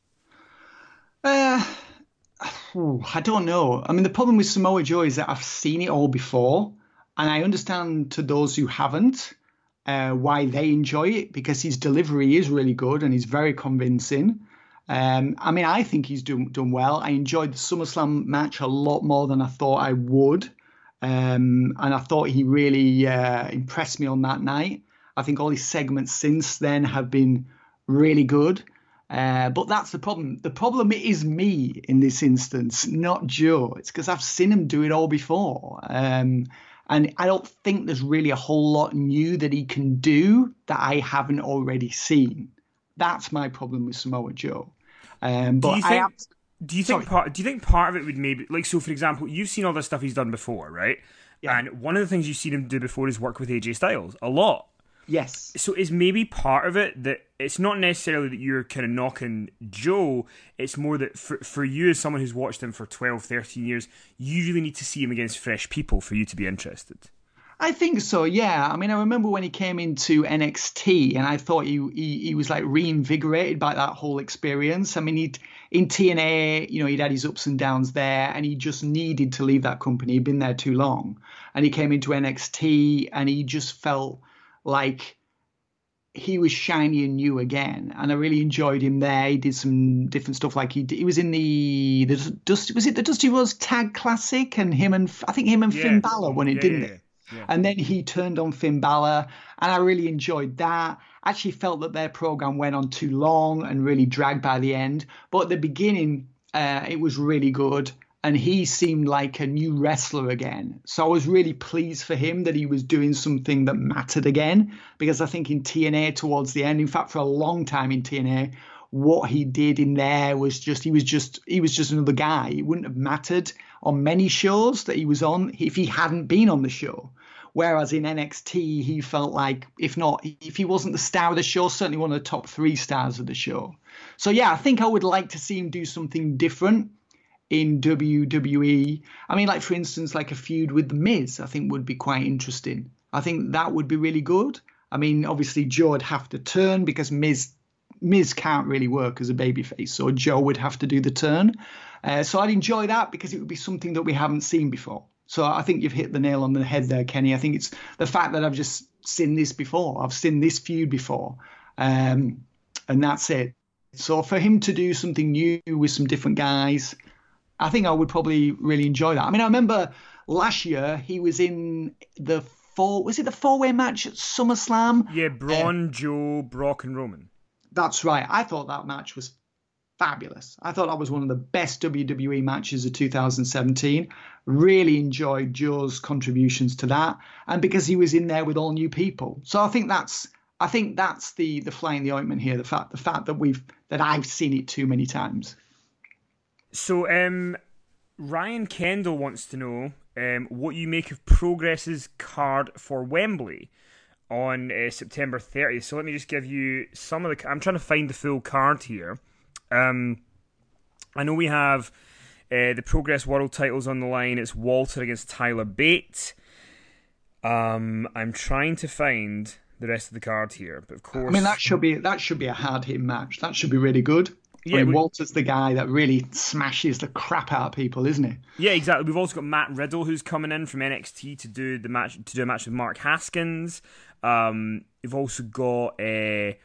C: Uh... Ooh, I don't know. I mean, the problem with Samoa Joe is that I've seen it all before, and I understand to those who haven't uh, why they enjoy it, because his delivery is really good and he's very convincing. Um, I mean, I think he's done, done well. I enjoyed the SummerSlam match a lot more than I thought I would, um, and I thought he really uh, impressed me on that night. I think all his segments since then have been really good. Uh, but that's the problem. The problem is me in this instance, not Joe. It's because I've seen him do it all before. Um, and I don't think there's really a whole lot new that he can do that I haven't already seen. That's my problem with Samoa Joe. Um, but
B: do you think,
C: I have,
B: do you think part, do you think part of it would maybe, like, so for example, you've seen all the stuff he's done before, right?
C: Yeah.
B: And one of the things you've seen him do before is work with A J Styles a lot.
C: Yes.
B: So is maybe part of it that it's not necessarily that you're kind of knocking Joe, it's more that for, for you as someone who's watched him for twelve, thirteen years, you really need to see him against fresh people for you to be interested.
C: I think so, yeah. I mean, I remember when he came into N X T and I thought he he, he was like reinvigorated by that whole experience. I mean, he'd, in T N A, you know, he'd had his ups and downs there and he just needed to leave that company. He'd been there too long. And he came into N X T and he just felt like he was shiny and new again, and I really enjoyed him there. He did some different stuff, like he he was in the the Dusty was it the Dusty Rhodes Tag Classic, and him and I think him and
B: Yeah.
C: Finn Balor won it,
B: Yeah,
C: didn't
B: yeah,
C: it?
B: yeah.
C: And then he turned on Finn Balor, and I really enjoyed that. I actually felt that their program went on too long and really dragged by the end, but at the beginning, uh, it was really good. And he seemed like a new wrestler again. So I was really pleased for him that he was doing something that mattered again. Because I think in T N A towards the end, in fact, for a long time in T N A, what he did in there was just, he was just, he was just another guy. It wouldn't have mattered on many shows that he was on if he hadn't been on the show. Whereas in N X T, he felt like, if not, if he wasn't the star of the show, certainly one of the top three stars of the show. So yeah, I think I would like to see him do something different in W W E. I mean, like, for instance, like a feud with The Miz, I think would be quite interesting. I think that would be really good. I mean, obviously, Joe would have to turn because Miz Miz can't really work as a babyface, so Joe would have to do the turn. Uh, so I'd enjoy that because it would be something that we haven't seen before. So I think you've hit the nail on the head there, Kenny. I think it's the fact that I've just seen this before. I've seen this feud before, um, and that's it. So for him to do something new with some different guys, I think I would probably really enjoy that. I mean, I remember last year he was in the four, was it the four-way match at SummerSlam?
B: Yeah, Braun,
C: Uh,
B: Joe, Brock, and Roman.
C: That's right. I thought that match was fabulous. I thought that was one of the best W W E matches of two thousand seventeen. Really enjoyed Joe's contributions to that, and because he was in there with all new people. So I think that's, I think that's the the fly in the ointment here. The fact, the fact that we've that I've seen it too many times.
B: So, um, Ryan Kendall wants to know um, what you make of Progress's card for Wembley on uh, September thirtieth. So let me just give you some of the... I'm trying to find the full card here. Um, I know we have uh, the Progress World titles on the line. It's Walter against Tyler Bate. Um, I'm trying to find the rest of the card here, but of course...
C: I mean, that should be that should be a hard-hitting match. That should be really good.
B: Yeah,
C: I mean,
B: we-
C: Walter's the guy that really smashes the crap out of people, isn't he?
B: Yeah, exactly. We've also got Matt Riddle, who's coming in from N X T to do the match to do a match with Mark Haskins. Um, we've also got uh,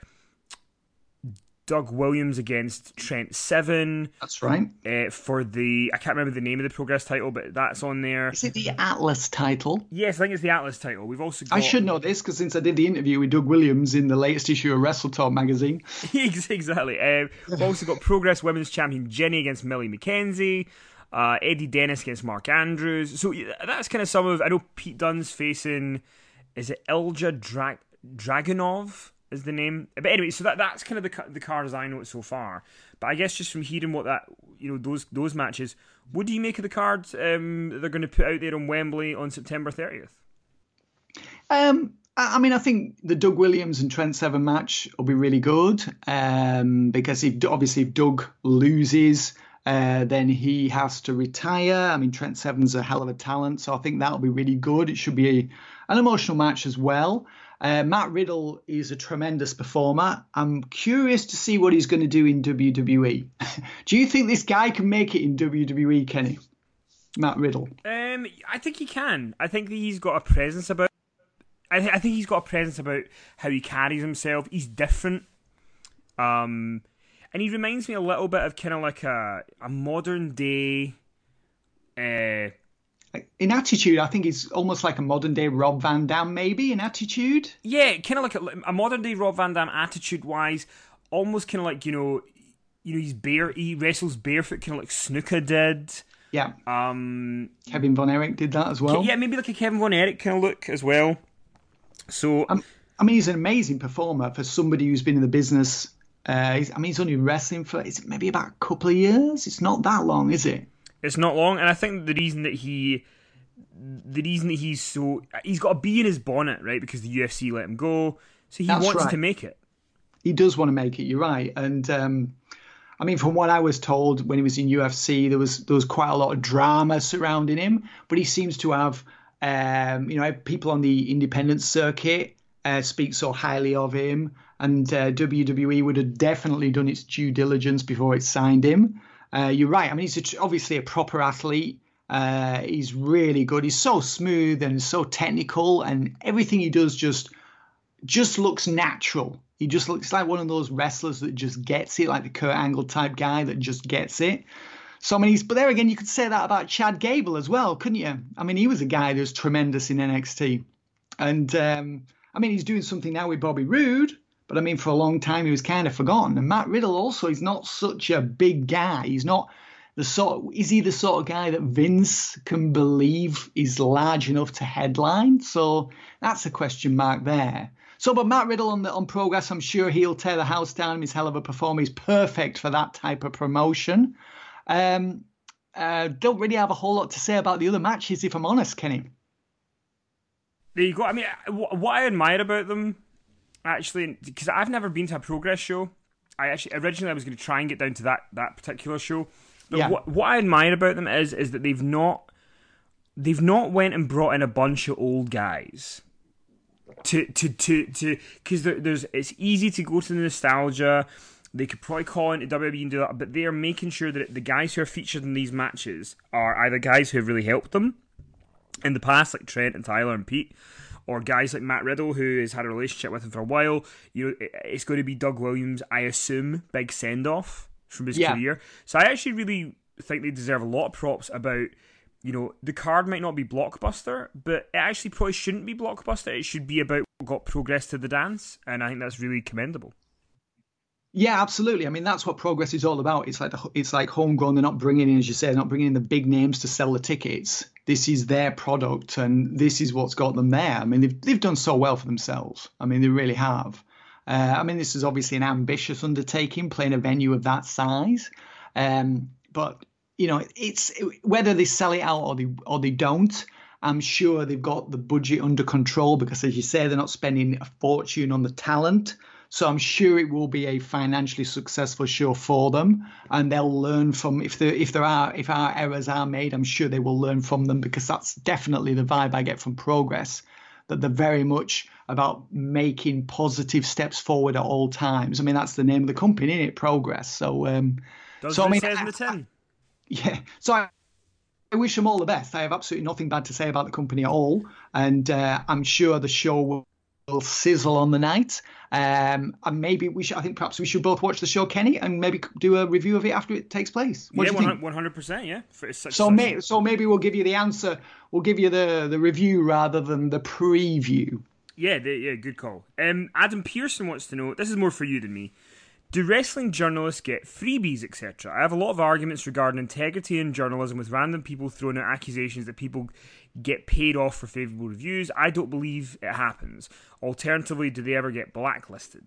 B: Doug Williams against Trent Seven.
C: That's right.
B: Uh, for the I can't remember the name of the Progress title, but that's on there.
C: Is it the Atlas title?
B: Yes, I think it's the Atlas title. We've also got
C: I should know this because since I did the interview with Doug Williams in the latest issue of Wrestle Talk magazine.
B: exactly. Uh, we've also got Progress Women's Champion Jenny against Millie McKenzie. Uh, Eddie Dennis against Mark Andrews. So yeah, that's kind of some of. I know Pete Dunne's facing. Is it Ilja Dra- Dragunov? Is the name, but anyway, so that that's kind of the the card as I know it so far. But I guess just from hearing what that, you know, those those matches, what do you make of the cards um, that they're going to put out there on Wembley on September thirtieth?
C: Um, I I mean, I think the Doug Williams and Trent Seven match will be really good um, because if obviously if Doug loses, uh, then he has to retire. I mean, Trent Seven's a hell of a talent, so I think that'll be really good. It should be a, an emotional match as well. Uh, Matt Riddle is a tremendous performer. I'm curious to see what he's going to do in W W E. Do you think this guy can make it in W W E, Kenny? Matt Riddle.
B: Um, I think he can. I think that he's got a presence about. I, th- I think he's got a presence about how he carries himself. He's different. Um, and he reminds me a little bit of kind of like a a modern day. Uh,
C: In attitude, I think he's almost like a modern day Rob Van Dam, maybe in attitude.
B: Yeah, kind of like a, a modern day Rob Van Dam attitude wise. almost kind of like, you know, you know, he's bare, he wrestles barefoot, kind of like Snuka did.
C: Yeah.
B: Um,
C: Kevin Von Erich did that as well.
B: Yeah, maybe like a Kevin Von Erich kind of look as well. So,
C: um, I mean, he's an amazing performer for somebody who's been in the business. Uh, he's, I mean, he's only been wrestling for it's maybe about a couple of years. It's not that long, is it?
B: It's not long, and I think the reason that he, the reason that he's so, he's got a bee in his bonnet, right? Because the U F C let him go, so he
C: That's
B: wants
C: right.
B: to make it.
C: He does want to make it. You're right, and um, I mean, from what I was told when he was in U F C, there was there was quite a lot of drama surrounding him, but he seems to have, um, you know, people on the independent circuit uh, speak so highly of him, and uh, W W E would have definitely done its due diligence before it signed him. Uh, you're right. I mean, he's a, obviously a proper athlete. Uh, he's really good. He's so smooth and so technical, and everything he does just just looks natural. He just looks like one of those wrestlers that just gets it, like the Kurt Angle type guy that just gets it. So, I mean, he's, but there again, you could say that about Chad Gable as well, couldn't you? I mean, he was a guy that was tremendous in N X T. And, um, I mean, he's doing something now with Bobby Roode, but I mean, for a long time, he was kind of forgotten. And Matt Riddle also, he's not such a big guy. He's not the sort, is he the sort of guy that Vince can believe is large enough to headline? So that's a question mark there. So, but Matt Riddle on the on Progress, I'm sure he'll tear the house down. He's hell of a performer. He's perfect for that type of promotion. Um, uh, don't really have a whole lot to say about the other matches, if I'm honest, Kenny.
B: There you go. I mean, what I admire about them, actually, because I've never been to a Progress show. I actually originally I was going to try and get down to that that particular show. But
C: yeah.
B: what what I admire about them is is that they've not they've not went and brought in a bunch of old guys. To to to to because there, there's it's easy to go to the nostalgia. They could probably call into W W E and do that, but they are making sure that the guys who are featured in these matches are either guys who have really helped them in the past, like Trent and Tyler and Pete, or guys like Matt Riddle who has had a relationship with him for a while. You know, it's going to be Doug Williams, I assume, big send off from his
C: yeah.
B: career. So I actually really think they deserve a lot of props about. You know, the card might not be blockbuster, but it actually probably shouldn't be blockbuster. It should be about what got Progress to the dance, and I think that's really commendable.
C: Yeah, absolutely. I mean, that's what Progress is all about. It's like the, it's like homegrown. They're not bringing in, as you say, they're not bringing in the big names to sell the tickets. This is their product, and this is what's got them there. I mean, they've they've done so well for themselves. I mean, they really have. Uh, I mean, this is obviously an ambitious undertaking, playing a venue of that size, um, but. You know, it's whether they sell it out or they or they don't. I'm sure they've got the budget under control because, as you say, they're not spending a fortune on the talent. So I'm sure it will be a financially successful show for them, and they'll learn from if there if there are if our errors are made. I'm sure they will learn from them because that's definitely the vibe I get from Progress. That they're very much about making positive steps forward at all times. I mean, that's the name of the company, isn't it? Progress. So, um,
B: Does
C: so I mean,
B: says in the tin.
C: Yeah, so I, I wish them all the best. I have absolutely nothing bad to say about the company at all, and uh, I'm sure the show will, will sizzle on the night. Um, and maybe we should. I think perhaps we should both watch the show, Kenny, and maybe do a review of it after it takes place. What
B: yeah,
C: do you think?
B: one hundred percent. Yeah. For, it's such,
C: so,
B: such...
C: may, so maybe we'll give you the answer. We'll give you the the review rather than the preview.
B: Yeah, the, yeah, good call. Um, Adam Pearson wants to know. This is more for you than me. Do wrestling journalists get freebies, et cetera? I have a lot of arguments regarding integrity in journalism with random people throwing out accusations that people get paid off for favourable reviews. I don't believe it happens. Alternatively, do they ever get blacklisted?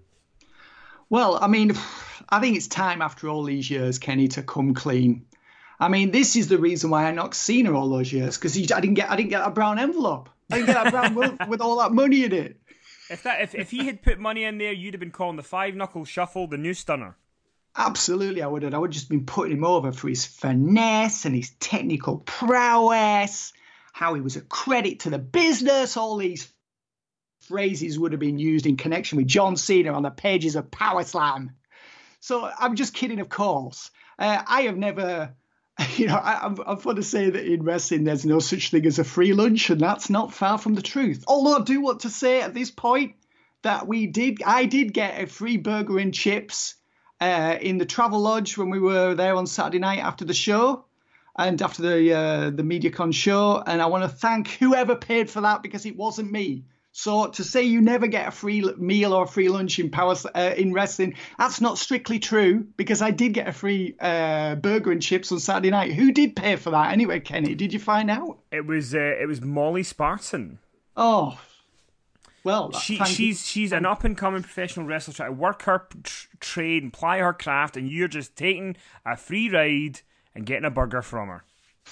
C: Well, I mean, I think it's time after all these years, Kenny, to come clean. I mean, this is the reason why I knocked Cena all those years, because I didn't get I didn't get a brown envelope. I didn't get a brown envelope with all that money in it.
B: If that if, if he had put money in there, you'd have been calling the five knuckle shuffle the new stunner.
C: Absolutely, I would have. I would have just been putting him over for his finesse and his technical prowess, how he was a credit to the business. All these phrases would have been used in connection with John Cena on the pages of Power Slam. So I'm just kidding, of course. Uh, I have never, you know, I, I'm, I'm fond to say that in wrestling there's no such thing as a free lunch, and that's not far from the truth. Although I do want to say at this point that we did, I did get a free burger and chips uh, in the Travel Lodge when we were there on Saturday night after the show and after the uh, the MediaCon show, and I want to thank whoever paid for that because it wasn't me. So to say you never get a free meal or a free lunch in power uh, in wrestling, that's not strictly true, because I did get a free uh, burger and chips on Saturday night. Who did pay for that anyway, Kenny? Did you find out?
B: It was uh, it was Molly Spartan.
C: Oh, well,
B: she
C: thank you.
B: she's she's an up and coming professional wrestler trying to work her tr- trade and ply her craft, and you're just taking a free ride and getting a burger from her.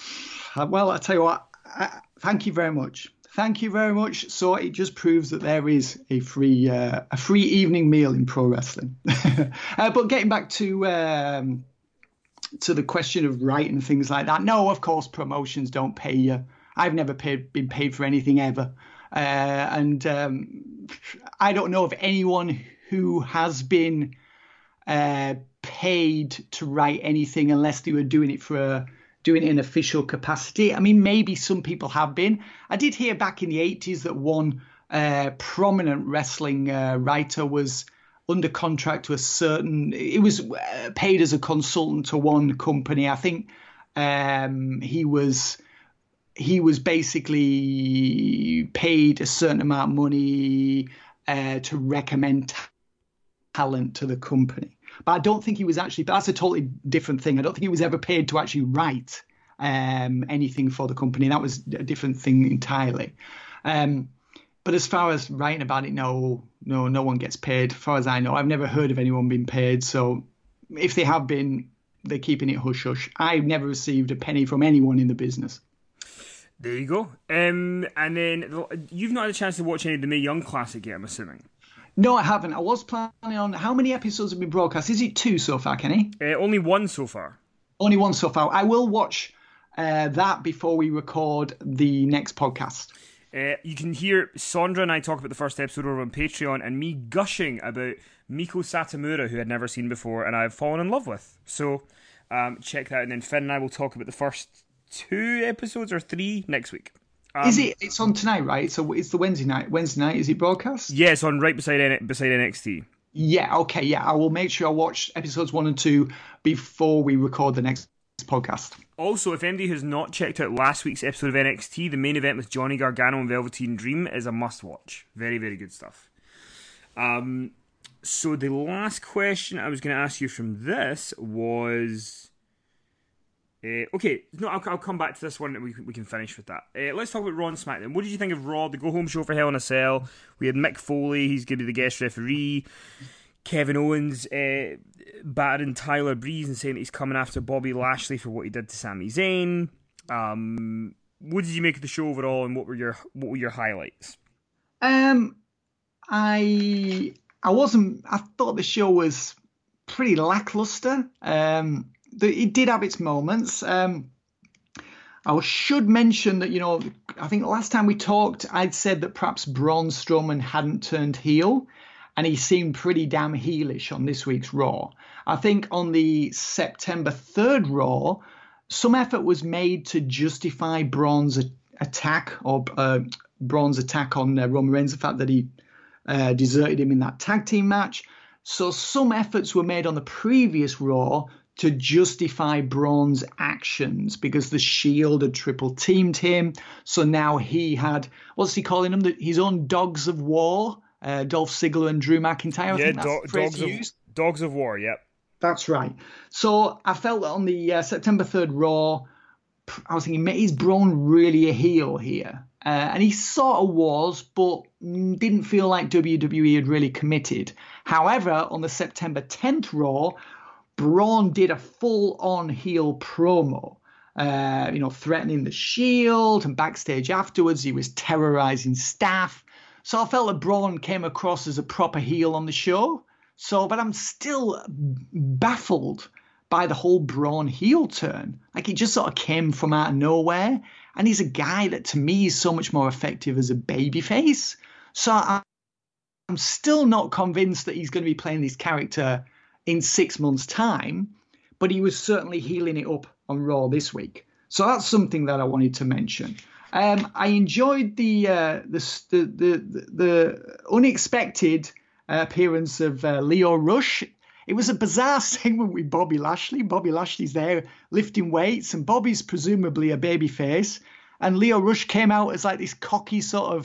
C: Well, I tell you what, I, thank you very much. Thank you very much. So it just proves that there is a free uh, a free evening meal in pro wrestling. uh, but getting back to um, to the question of right and things like that. No, of course, promotions don't pay you. I've never paid been paid for anything ever, uh, and um, I don't know of anyone who has been uh, paid to write anything unless they were doing it for a. doing it in official capacity. I mean, maybe some people have been. I did hear back in the eighties that one uh, prominent wrestling uh, writer was under contract to a certain, it was uh, paid as a consultant to one company. I think um, he was he was basically paid a certain amount of money uh, to recommend talent to the company. But I don't think he was actually, that's a totally different thing. I don't think he was ever paid to actually write um, anything for the company. That was a different thing entirely. Um, but as far as writing about it, no, no, no one gets paid. As far as I know, I've never heard of anyone being paid. So if they have been, they're keeping it hush hush. I've never received a penny from anyone in the business.
B: There you go. Um, and then you've not had a chance to watch any of the Mae Young Classic yet, I'm assuming.
C: No, I haven't. I was planning on, how many episodes have been broadcast? Is it two so far, Kenny?
B: Uh, only one so far.
C: Only one so far. I will watch uh, that before we record the next podcast.
B: Uh, you can hear Sondra and I talk about the first episode over on Patreon, and me gushing about Miko Satomura, who I'd never seen before and I've fallen in love with. So um, check that out. And then Finn and I will talk about the first two episodes or three next week. Um,
C: is it? It's on tonight, right? So it's the Wednesday night. Wednesday night, is it broadcast?
B: Yeah, it's on right beside N- beside N X T.
C: Yeah, okay, yeah. I will make sure I watch episodes one and two before we record the next podcast.
B: Also, if anybody has not checked out last week's episode of N X T, the main event with Johnny Gargano and Velveteen Dream is a must-watch. Very, very good stuff. Um, so the last question I was going to ask you from this was... Uh, okay, no, I'll, I'll come back to this one and we, we can finish with that. Uh, let's talk about Raw and SmackDown. What did you think of Raw, the go-home show for Hell in a Cell? We had Mick Foley, he's going to be the guest referee. Kevin Owens uh, battering Tyler Breeze and saying that he's coming after Bobby Lashley for what he did to Sami Zayn. Um, what did you make of the show overall, and what were your what were your highlights?
C: Um, I I wasn't. I thought the show was pretty lackluster. Um. It did have its moments. Um, I should mention that, you know, I think last time we talked, I'd said that perhaps Braun Strowman hadn't turned heel, and he seemed pretty damn heelish on this week's Raw. I think on the September third Raw, some effort was made to justify Braun's attack, or uh, Braun's attack on uh, Roman Reigns, the fact that he uh, deserted him in that tag team match. So some efforts were made on the previous Raw to justify Braun's actions, because the Shield had triple teamed him. So now he had, what's he calling them? His own dogs of war, uh, Dolph Ziggler and Drew McIntyre. I
B: yeah,
C: think that's
B: do-
C: the phrase
B: dogs,
C: he
B: of,
C: used.
B: dogs of war, yep.
C: That's right. So I felt that on the uh, September third Raw, I was thinking, is Braun really a heel here? Uh, and he sort of was, but didn't feel like W W E had really committed. However, on the September tenth Raw, Braun did a full-on heel promo, uh, you know, threatening the Shield, and backstage afterwards he was terrorizing staff. So I felt that Braun came across as a proper heel on the show. So, but I'm still baffled by the whole Braun heel turn. Like, it just sort of came from out of nowhere. And he's a guy that to me is so much more effective as a babyface. So I, I'm still not convinced that he's going to be playing this character in six months' time, but he was certainly healing it up on Raw this week. So that's something that I wanted to mention. Um, I enjoyed the, uh, the, the the the unexpected uh, appearance of uh, Leo Rush. It was a bizarre segment with Bobby Lashley. Bobby Lashley's there lifting weights, and Bobby's presumably a babyface, and Leo Rush came out as like this cocky sort of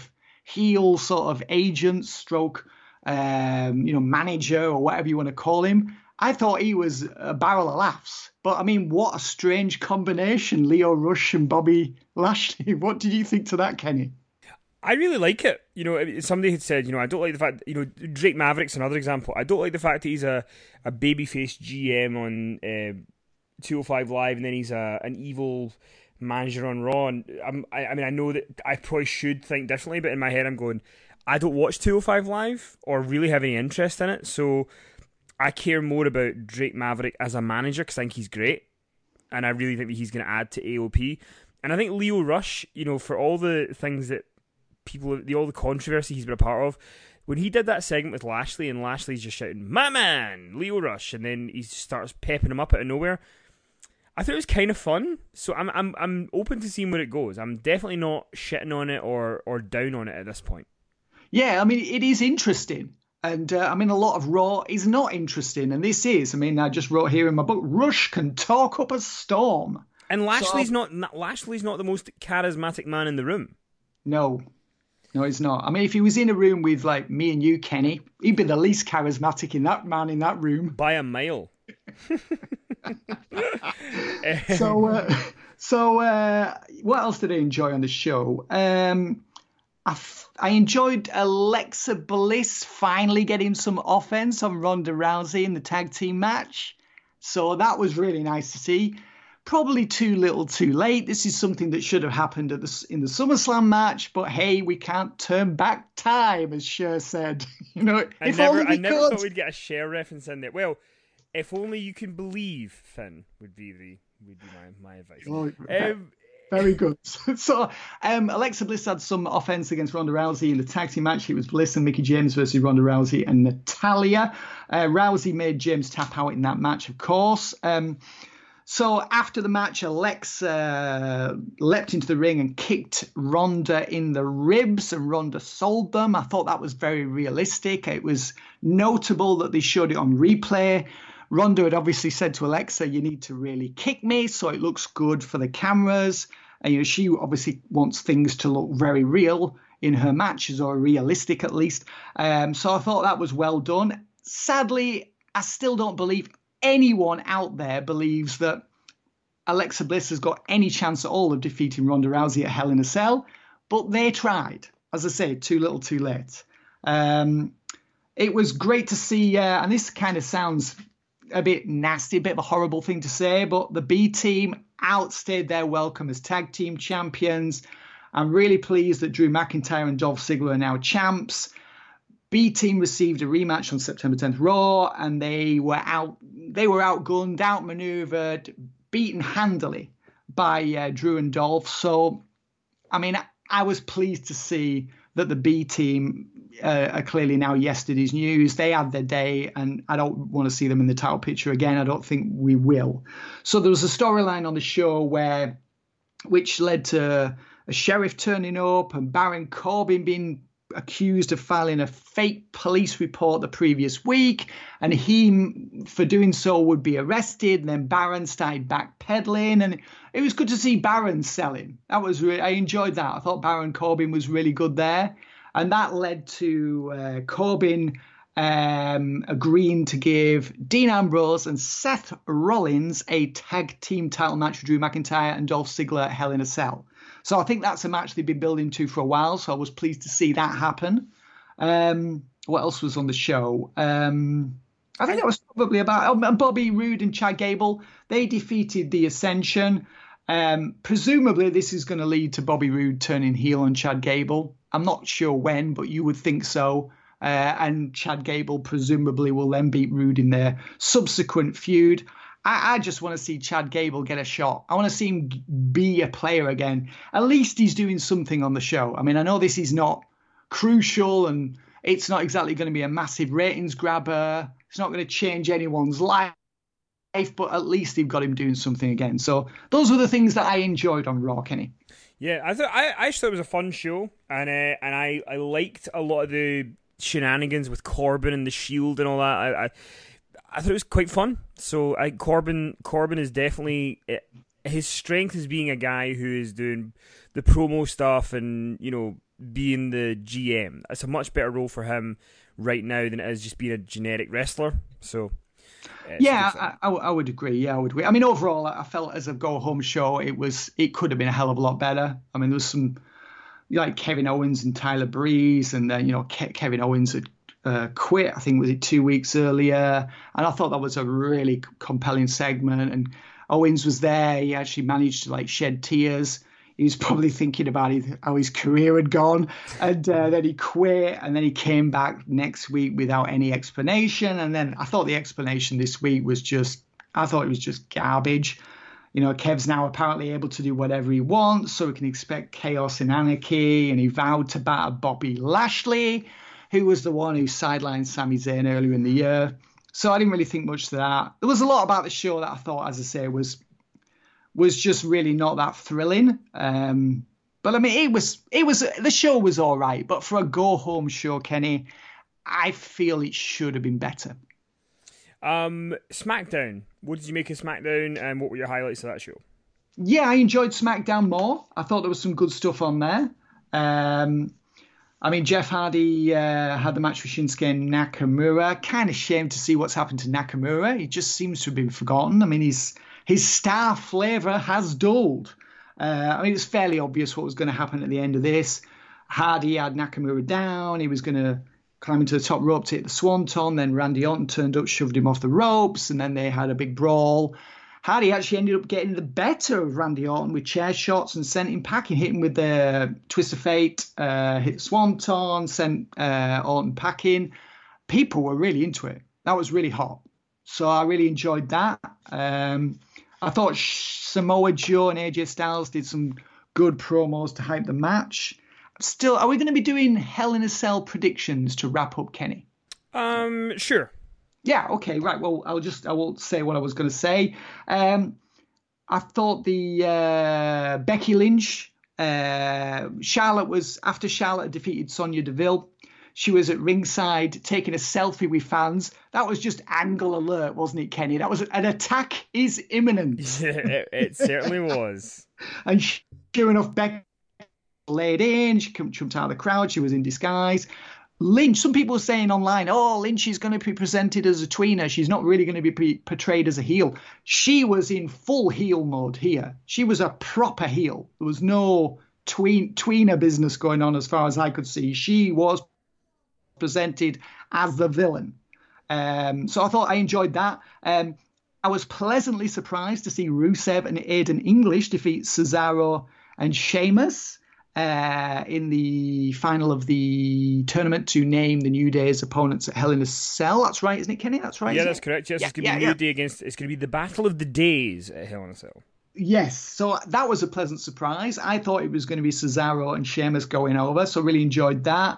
C: heel sort of agent, stroke, um, you know, manager or whatever you want to call him. I thought he was a barrel of laughs. But I mean, what a strange combination, Lio Rush and Bobby Lashley. What did you think to that, Kenny?
B: I really like it. You know, somebody had said, you know, I don't like the fact, you know, Drake Maverick's another example. I don't like the fact that he's a, a babyface G M on uh, two oh five Live, and then he's a an evil manager on Raw. And I'm, I, I mean, I know that I probably should think differently, but in my head I'm going, I don't watch two oh five Live or really have any interest in it, so I care more about Drake Maverick as a manager because I think he's great, and I really think that he's going to add to A O P. And I think Lio Rush, you know, for all the things that people, the all the controversy he's been a part of, when he did that segment with Lashley and Lashley's just shouting, "My man, Lio Rush," and then he starts pepping him up out of nowhere, I thought it was kind of fun. So I'm I'm I'm open to seeing where it goes. I'm definitely not shitting on it or or down on it at this point.
C: Yeah, I mean, it is interesting. And, uh, I mean, a lot of Raw is not interesting. And this is, I mean, I just wrote here in my book, Rush can talk up a storm.
B: And Lashley's
C: so,
B: not Lashley's not the most charismatic man in the room.
C: No. No, he's not. I mean, if he was in a room with, like, me and you, Kenny, he'd be the least charismatic in that man in that room.
B: By a mile.
C: so, uh, so uh, what else did I enjoy on the show? Um, I, f- I enjoyed Alexa Bliss finally getting some offense on Ronda Rousey in the tag team match. So that was really nice to see. Probably too little too late. This is something that should have happened at the, in the SummerSlam match, but hey, we can't turn back time, as Cher said. You know,
B: I
C: if
B: never,
C: only we
B: I never
C: could.
B: thought we'd get a Cher reference in there. Well, if only you can believe, Finn, would be the would be my, my advice.
C: Oh,
B: um,
C: Very good. So, um, Alexa Bliss had some offense against Ronda Rousey in the tag team match. It was Bliss and Mickie James versus Ronda Rousey and Natalya. Uh, Rousey made James tap out in that match, of course. Um, so after the match, Alexa leapt into the ring and kicked Ronda in the ribs, and Ronda sold them. I thought that was very realistic. It was notable that they showed it on replay. Ronda had obviously said to Alexa, "You need to really kick me so it looks good for the cameras." And, you know, she obviously wants things to look very real in her matches, or realistic at least. Um, so I thought that was well done. Sadly, I still don't believe anyone out there believes that Alexa Bliss has got any chance at all of defeating Ronda Rousey at Hell in a Cell. But they tried. As I say, too little, too late. Um, it was great to see, uh, and this kind of sounds a bit nasty, a bit of a horrible thing to say, but the B team outstayed their welcome as tag team champions. I'm really pleased that Drew McIntyre and Dolph Ziggler are now champs. B team received a rematch on September tenth Raw, and they were out. They were outgunned, outmaneuvered, beaten handily by uh, Drew and Dolph. So, I mean, I, I was pleased to see that the B team uh, are clearly now yesterday's news. They had their day, and I don't want to see them in the title picture again. I don't think we will. So there was a storyline on the show where, which led to a sheriff turning up and Baron Corbin being accused of filing a fake police report the previous week, and he, for doing so, would be arrested. And then Baron started backpedaling, and it was good to see Baron selling. That was really, I enjoyed that. I thought Baron Corbin was really good there, and that led to uh, Corbin um, agreeing to give Dean Ambrose and Seth Rollins a tag team title match with Drew McIntyre and Dolph Ziggler at Hell in a Cell. So I think that's a match they've been building to for a while. So I was pleased to see that happen. Um, what else was on the show? Um, I think that was probably about oh, Bobby Roode and Chad Gable. They defeated the Ascension. Um, presumably, this is going to lead to Bobby Roode turning heel on Chad Gable. I'm not sure when, but you would think so. Uh, and Chad Gable presumably will then beat Roode in their subsequent feud. I, I just want to see Chad Gable get a shot. I want to see him be a player again. At least he's doing something on the show. I mean, I know this is not crucial and it's not exactly going to be a massive ratings grabber. It's not going to change anyone's life, but at least they've got him doing something again. So those were the things that I enjoyed on Raw, Kenny.
B: Yeah, I thought I, I actually thought it was a fun show, and uh, and I, I liked a lot of the shenanigans with Corbin and the Shield and all that. I, I I thought it was quite fun. So I, Corbin Corbin is definitely, his strength is being a guy who is doing the promo stuff and, you know, being the G M. It's a much better role for him right now than it is just being a generic wrestler. So, uh,
C: yeah, I, I, I would agree. Yeah, I would agree. I mean, overall, I felt as a go home show, it was it could have been a hell of a lot better. I mean, there was some like Kevin Owens and Tyler Breeze, and then you know Ke- Kevin Owens had uh, quit. I think was it two weeks earlier, and I thought that was a really compelling segment. And Owens was there. He actually managed to like shed tears. He was probably thinking about his, how his career had gone, and uh, then he quit, and then he came back next week without any explanation. And then I thought the explanation this week was just, I thought it was just garbage. You know, Kev's now apparently able to do whatever he wants, so we can expect chaos and anarchy. And he vowed to batter Bobby Lashley, who was the one who sidelined Sami Zayn earlier in the year. So I didn't really think much to that. There was a lot about the show that I thought, as I say, was was just really not that thrilling. Um, but I mean, it was it was the show was all right. But for a go home show, Kenny, I feel it should have been better.
B: Um, SmackDown. What did you make of SmackDown, and what were your highlights of that show?
C: Yeah, I enjoyed SmackDown more. I thought there was some good stuff on there. Um, I mean, Jeff Hardy uh, had the match with Shinsuke Nakamura. Kind of shame to see what's happened to Nakamura. He just seems to have been forgotten. I mean, his his star flavour has dulled. Uh, I mean, it's fairly obvious what was going to happen at the end of this. Hardy had Nakamura down. He was going to climb into the top rope to hit the Swanton. Then Randy Orton turned up, shoved him off the ropes, and then they had a big brawl. Hardy actually ended up getting the better of Randy Orton with chair shots and sent him packing, hit him with the Twist of Fate, uh, hit the Swanton, sent uh, Orton packing. People were really into it. That was really hot. So I really enjoyed that. Um, I thought Samoa Joe and A J Styles did some good promos to hype the match. Still, are we going to be doing Hell in a Cell predictions to wrap up, Kenny?
B: Um, sure.
C: Yeah, okay, right. Well, I'll just, I won't say what I was going to say. Um, I thought the uh, Becky Lynch, uh, Charlotte was, after Charlotte defeated Sonya Deville, she was at ringside taking a selfie with fans. That was just angle alert, wasn't it, Kenny? That was an attack is imminent.
B: Yeah, it, it certainly was.
C: And sure enough, Becky laid in, she jumped out of the crowd, she was in disguise. Lynch, some people are saying online, oh, Lynch is going to be presented as a tweener. She's not really going to be portrayed as a heel. She was in full heel mode here. She was a proper heel. There was no tween tweener business going on as far as I could see. She was presented as the villain. Um, so I thought I enjoyed that. Um, I was pleasantly surprised to see Rusev and Aiden English defeat Cesaro and Sheamus Uh, in the final of the tournament to name the New Day's opponents at Hell in a Cell. That's right, isn't it, Kenny? That's right.
B: Yeah, that's it? correct. Yes,
C: yeah,
B: it's going to
C: yeah,
B: be New
C: yeah.
B: Day against. It's going to be the Battle of the Days at Hell in a Cell.
C: Yes, so that was a pleasant surprise. I thought it was going to be Cesaro and Sheamus going over, so really enjoyed that.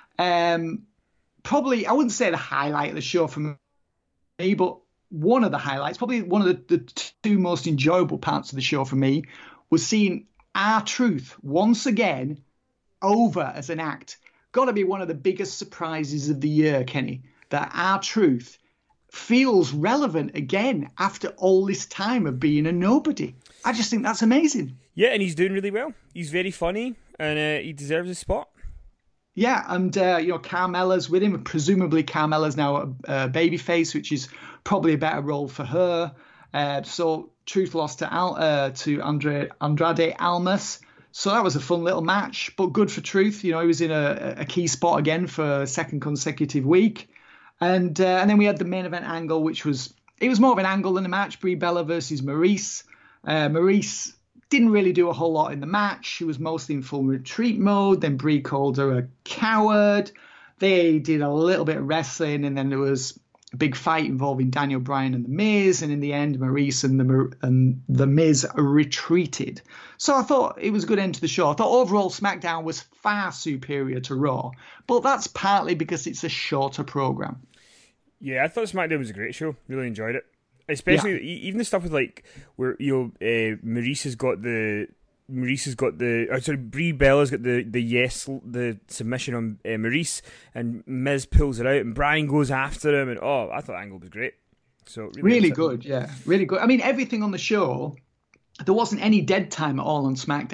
C: Um, probably, I wouldn't say the highlight of the show for me, but one of the highlights, probably one of the, the two most enjoyable parts of the show for me, was seeing R-Truth once again over as an act. Got to be one of the biggest surprises of the year, Kenny, that R-Truth feels relevant again after all this time of being a nobody. I just think that's amazing.
B: Yeah, and he's doing really well. He's very funny, and uh, he deserves a spot.
C: Yeah, and uh, you know, Carmella's with him. Presumably Carmella's now a, a babyface, which is probably a better role for her. Uh, so Truth lost to Al, uh, to Andre, Andrade Almas. So that was a fun little match, but good for Truth. You know, he was in a, a key spot again for a second consecutive week. And uh, and then we had the main event angle, which was, it was more of an angle than a match. Brie Bella versus Maurice. Uh, Maurice didn't really do a whole lot in the match. She was mostly in full retreat mode. Then Brie called her a coward. They did a little bit of wrestling, and then there was a big fight involving Daniel Bryan and The Miz, and in the end, Maurice and the and the Miz retreated. So I thought it was a good end to the show. I thought overall SmackDown was far superior to Raw, but that's partly because it's a shorter program.
B: Yeah, I thought SmackDown was a great show. Really enjoyed it, especially yeah. even the stuff with like where you know uh, Maurice has got the. Maurice has got the, or sorry, Brie Bella's got the, the yes, the submission on uh, Maurice, and Miz pulls it out, and Brian goes after him, and oh, I thought Angle was great. So really,
C: really good, yeah, really good. I mean, everything on the show, there wasn't any dead time at all on SmackDown.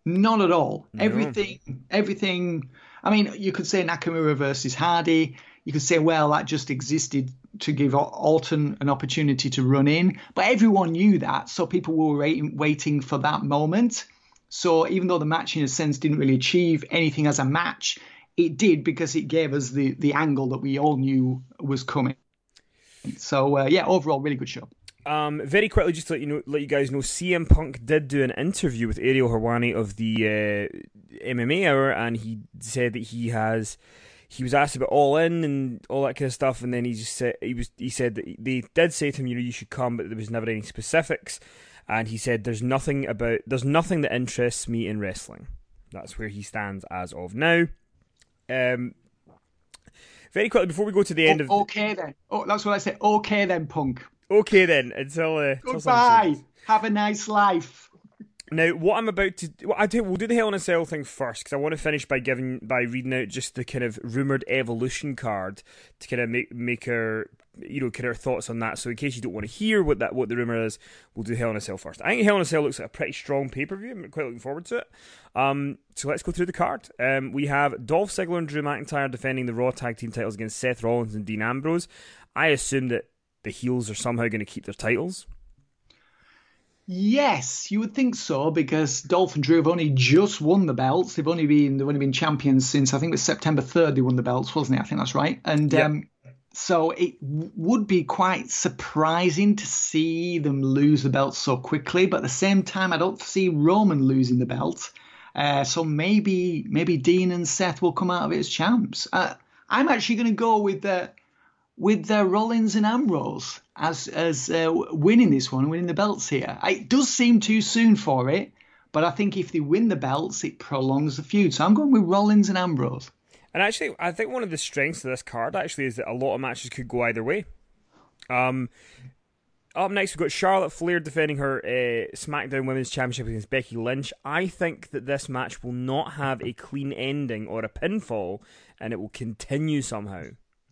C: Not at all.
B: No.
C: Everything, everything. I mean, you could say Nakamura versus Hardy. You could say, well, that just existed to give Orton an opportunity to run in. But everyone knew that, so people were waiting, waiting for that moment. So even though the match, in a sense, didn't really achieve anything as a match, it did because it gave us the, the angle that we all knew was coming. So, uh, yeah, overall, really good show.
B: Um, very quickly, just to let you know, let you guys know, C M Punk did do an interview with Ariel Helwani of the uh, M M A Hour, and he said that he has. He was asked about All In and all that kind of stuff, and then he just said he was. He said that they did say to him, you know, you should come, but there was never any specifics. And he said, "There's nothing about. There's nothing that interests me in wrestling." That's where he stands as of now. Um. Very quickly before we go to the end
C: oh,
B: of.
C: Okay then. Oh, that's what I said. Okay then, Punk.
B: Okay then, until uh,
C: goodbye. Have a nice life.
B: Now, what I'm about to well, I do, we'll do the Hell in a Cell thing first because I want to finish by giving by reading out just the kind of rumored Evolution card to kind of make make our you know kind of our thoughts on that. So in case you don't want to hear what that what the rumor is, we'll do Hell in a Cell first. I think Hell in a Cell looks like a pretty strong pay per view. I'm quite looking forward to it. Um, so let's go through the card. Um, we have Dolph Ziggler and Drew McIntyre defending the Raw Tag Team titles against Seth Rollins and Dean Ambrose. I assume that the heels are somehow going to keep their titles.
C: Yes, you would think so because Dolph and Drew have only just won the belts. They've only been they've only been champions since I think it was September third. They won the belts, wasn't it? I think that's right. And
B: yep.
C: um, so it w- would be quite surprising to see them lose the belts so quickly. But at the same time, I don't see Roman losing the belt. Uh, so maybe maybe Dean and Seth will come out of it as champs. Uh, I'm actually going to go with the. with uh, Rollins and Ambrose as as uh, winning this one, winning the belts here. It does seem too soon for it, but I think if they win the belts, it prolongs the feud. So I'm going with Rollins and Ambrose.
B: And actually, I think one of the strengths of this card actually is that a lot of matches could go either way. Um, up next, we've got Charlotte Flair defending her uh, SmackDown Women's Championship against Becky Lynch. I think that this match will not have a clean ending or a pinfall, and it will continue somehow.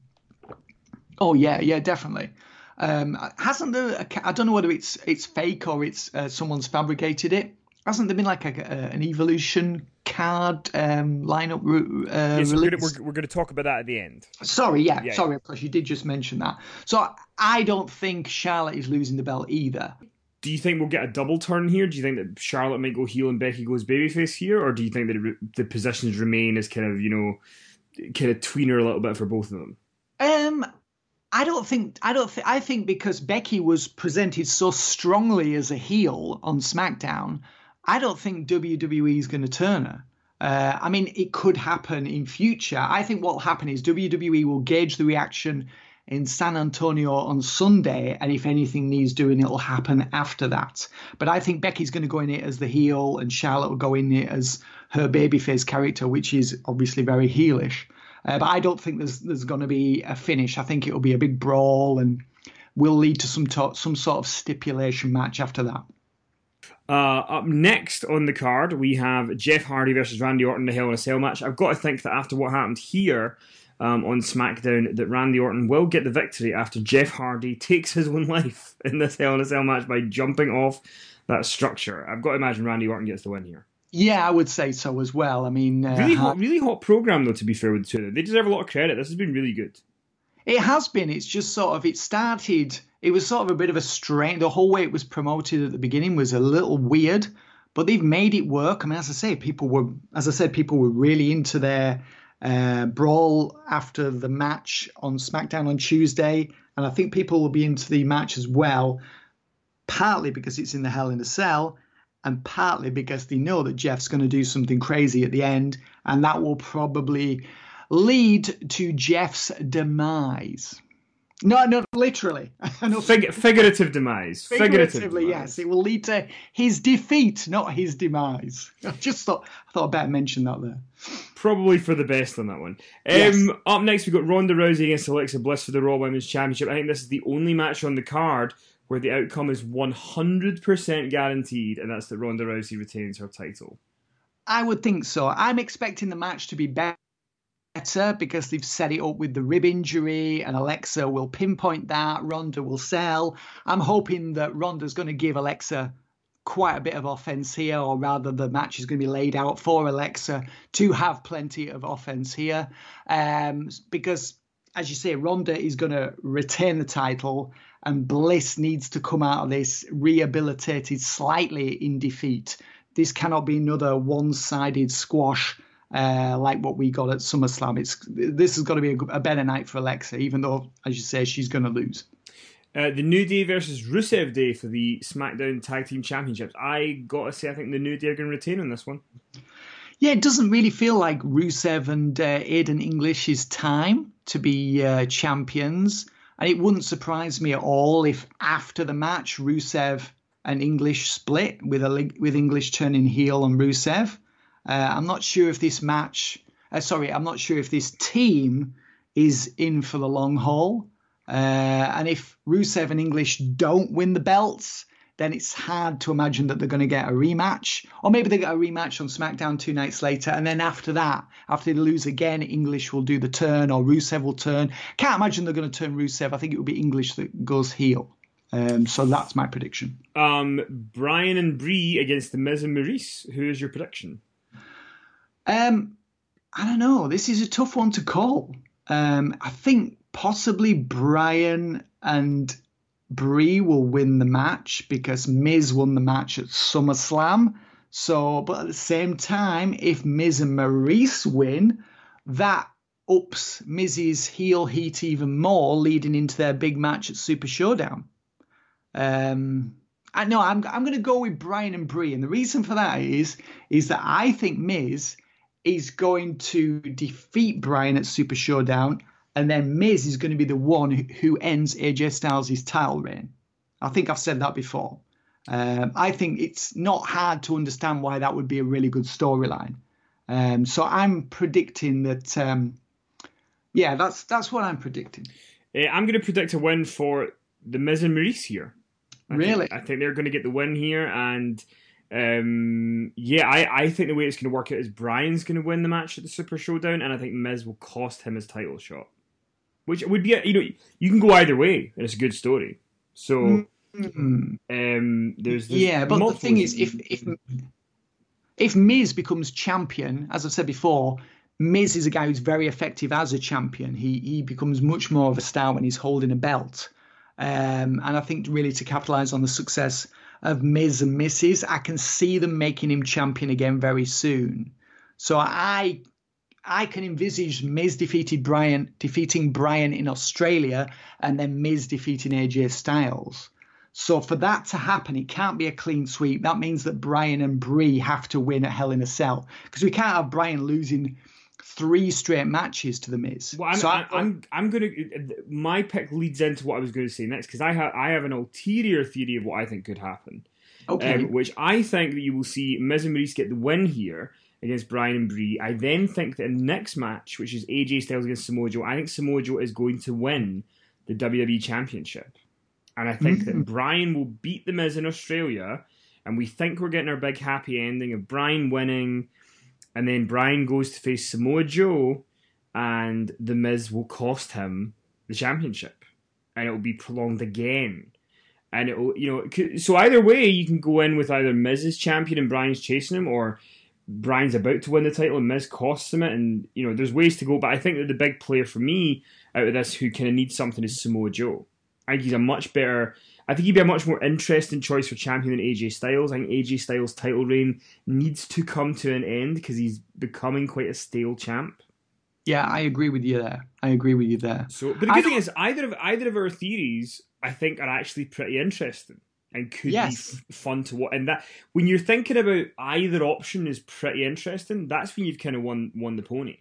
C: Oh yeah, yeah, definitely. Um, hasn't there? I don't know whether it's it's fake or it's uh, someone's fabricated it. Hasn't there been like a, a, an Evolution card um, lineup uh,
B: yes,
C: release?
B: We're, we're, we're going to talk about that at the end.
C: Sorry, yeah,
B: yeah,
C: sorry, of course you did just mention that. So I don't think Charlotte is losing the belt either.
B: Do you think we'll get a double turn here? Do you think that Charlotte might go heel and Becky goes babyface here, or do you think that it, the positions remain as kind of you know kind of tweener a little bit for both of them?
C: Um. I don't think I don't think I think because Becky was presented so strongly as a heel on SmackDown, I don't think W W E is going to turn her. Uh, I mean, it could happen in future. I think what will happen is W W E will gauge the reaction in San Antonio on Sunday, and if anything needs doing, it'll happen after that. But I think Becky's going to go in it as the heel, and Charlotte will go in it as her babyface character, which is obviously very heelish. Uh, but I don't think there's there's going to be a finish. I think it will be a big brawl and will lead to some to- some sort of stipulation match after that.
B: Uh, up next on the card, we have Jeff Hardy versus Randy Orton, the Hell in a Cell match. I've got to think that after what happened here um, on SmackDown, that Randy Orton will get the victory after Jeff Hardy takes his own life in this Hell in a Cell match by jumping off that structure. I've got to imagine Randy Orton gets the win here.
C: Yeah, I would say so as well. I mean, uh,
B: really hot, really hot program though. To be fair with the two of them, they deserve a lot of credit. This has been really good.
C: It has been. It's just sort of it started. It was sort of a bit of a strain. The whole way it was promoted at the beginning was a little weird, but they've made it work. I mean, as I say, people were, as I said, people were really into their uh, brawl after the match on SmackDown on Tuesday, and I think people will be into the match as well. Partly because it's in the Hell in a Cell. And partly because they know that Jeff's going to do something crazy at the end, and that will probably lead to Jeff's demise. No, no, literally. no,
B: Fig- figurative demise.
C: Figuratively,
B: figurative demise.
C: Yes. It will lead to his defeat, not his demise. I just thought I thought I'd better mention that there.
B: Probably for the best on that one. Um,
C: Yes.
B: Up next, we've got Ronda Rousey against Alexa Bliss for the Raw Women's Championship. I think this is the only match on the card where the outcome is one hundred percent guaranteed, and that's that Ronda Rousey retains her title.
C: I would think so. I'm expecting the match to be better because they've set it up with the rib injury, and Alexa will pinpoint that. Ronda will sell. I'm hoping that Ronda's going to give Alexa quite a bit of offense here, or rather the match is going to be laid out for Alexa to have plenty of offense here. Um, because, as you say, Ronda is going to retain the title and Bliss needs to come out of this rehabilitated slightly in defeat. This cannot be another one-sided squash uh, like what we got at SummerSlam. It's, this has got to be a, a better night for Alexa, even though, as you say, she's going to lose.
B: Uh, the New Day versus Rusev Day for the SmackDown Tag Team Championships. I gotta say, I think the New Day are going to retain on this one.
C: Yeah, it doesn't really feel like Rusev and uh, Aiden English's time to be uh, champions. And it wouldn't surprise me at all if after the match, Rusev and English split, with a, with English turning heel on Rusev. Uh, I'm not sure if this match, uh, sorry, I'm not sure if this team is in for the long haul. Uh, and if Rusev and English don't win the belts, then it's hard to imagine that they're going to get a rematch. Or maybe they get a rematch on SmackDown two nights later. And then after that, after they lose again, English will do the turn or Rusev will turn. Can't imagine they're going to turn Rusev. I think it will be English that goes heel. Um, so that's my prediction.
B: Um, Brian and Bree against The Miz and Maurice. Who is your prediction?
C: Um, I don't know. This is a tough one to call. Um, I think possibly Brian and Bree will win the match because Miz won the match at SummerSlam. So, but at the same time, if Miz and Maurice win, that ups Miz's heel heat even more, leading into their big match at Super Showdown. Um, I know I'm I'm going to go with Brian and Bree, and the reason for that is is that I think Miz is going to defeat Brian at Super Showdown. And then Miz is going to be the one who ends A J Styles' title reign. I think I've said that before. Um, I think it's not hard to understand why that would be a really good storyline. Um, so I'm predicting that, um, yeah, that's that's what I'm predicting.
B: Uh, I'm going to predict a win for The Miz and Maurice here. I
C: Really?
B: Think, I think they're going to get the win here. And um, yeah, I, I think the way it's going to work out is Brian's going to win the match at the Super Showdown. And I think Miz will cost him his title shot. Which would be, you know, you can go either way, and it's a good story. So, mm-hmm. um, there's, there's
C: yeah, but the thing is, if if if Miz becomes champion, as I've said before, Miz is a guy who's very effective as a champion. He he becomes much more of a star when he's holding a belt, um, and I think really to capitalize on the success of Miz and Missus, I can see them making him champion again very soon. So I. I can envisage Miz defeated Brian, defeating Brian in Australia and then Miz defeating A J Styles. So for that to happen, it can't be a clean sweep. That means that Brian and Bree have to win at Hell in a Cell because we can't have Brian losing three straight matches to the Miz.
B: Well, I'm,
C: so
B: I'm, I'm, I'm going to. My pick leads into what I was going to say next because I have I have an ulterior theory of what I think could happen.
C: Okay.
B: Um, which I think that you will see Miz and Maurice get the win here against Brian and Bree. I then think that in the next match, which is A J Styles against Samoa Joe, I think Samoa Joe is going to win the W W E Championship. And I think mm-hmm. that Brian will beat The Miz in Australia, and we think we're getting our big happy ending of Brian winning, and then Brian goes to face Samoa Joe, and The Miz will cost him the championship. And it will be prolonged again. And it will, you know, so either way, you can go in with either Miz as champion and Brian's chasing him, or Brian's about to win the title and Miz costs him it, and you know there's ways to go. But I think that the big player for me out of this who kind of needs something is Samoa Joe. I think he's a much better. I think he'd be a much more interesting choice for champion than A J Styles. I think A J Styles' title reign needs to come to an end because he's becoming quite a stale champ.
C: Yeah, I agree with you there. I agree with you there.
B: So, but the good I thing is, either of either of our theories, I think, are actually pretty interesting. And could
C: yes.
B: be f- fun to watch. And that when you're thinking about either option is pretty interesting, that's when you've kind of won won the pony.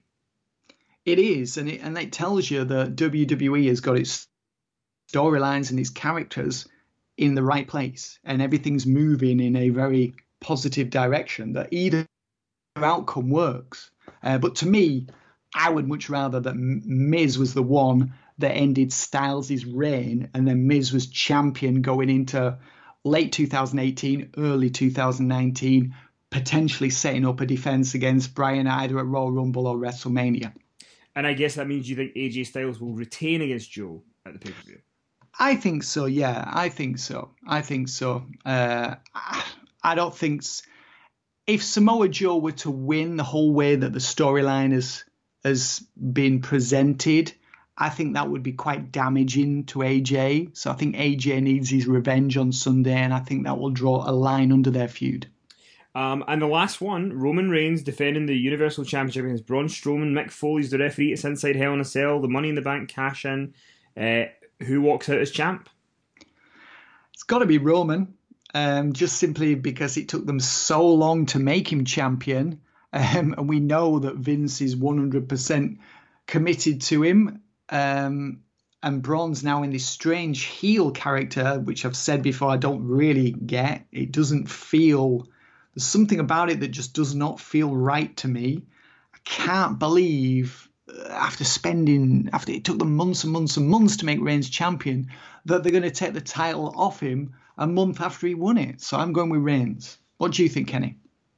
C: It is, and it and it tells you that W W E has got its storylines and its characters in the right place, and everything's moving in a very positive direction. That either outcome works. Uh, but to me, I would much rather that Miz was the one that ended Styles' reign, and then Miz was champion going into late two thousand eighteen, early two thousand nineteen, potentially setting up a defense against Brian either at Royal Rumble or WrestleMania.
B: And I guess that means you think A J Styles will retain against Joe at the pay-per-view?
C: I think so, yeah. I think so. I think so. Uh, I don't think s- if Samoa Joe were to win the whole way that the storyline has has been presented, I think that would be quite damaging to A J. So I think A J needs his revenge on Sunday, and I think that will draw a line under their feud.
B: Um, and the last one, Roman Reigns defending the Universal Championship against Braun Strowman. Mick Foley's the referee. It's inside Hell in a Cell. The Money in the Bank cash in. Uh, who walks out as champ?
C: It's got to be Roman, um, just simply because it took them so long to make him champion. Um, and we know that Vince is one hundred percent committed to him. Um, and Braun's now in this strange heel character, which I've said before, I don't really get. It doesn't feel... There's something about it that just does not feel right to me. I can't believe after spending, after it took them months and months and months to make Reigns champion, that they're going to take the title off him a month after he won it. So I'm going with Reigns. What do you think, Kenny?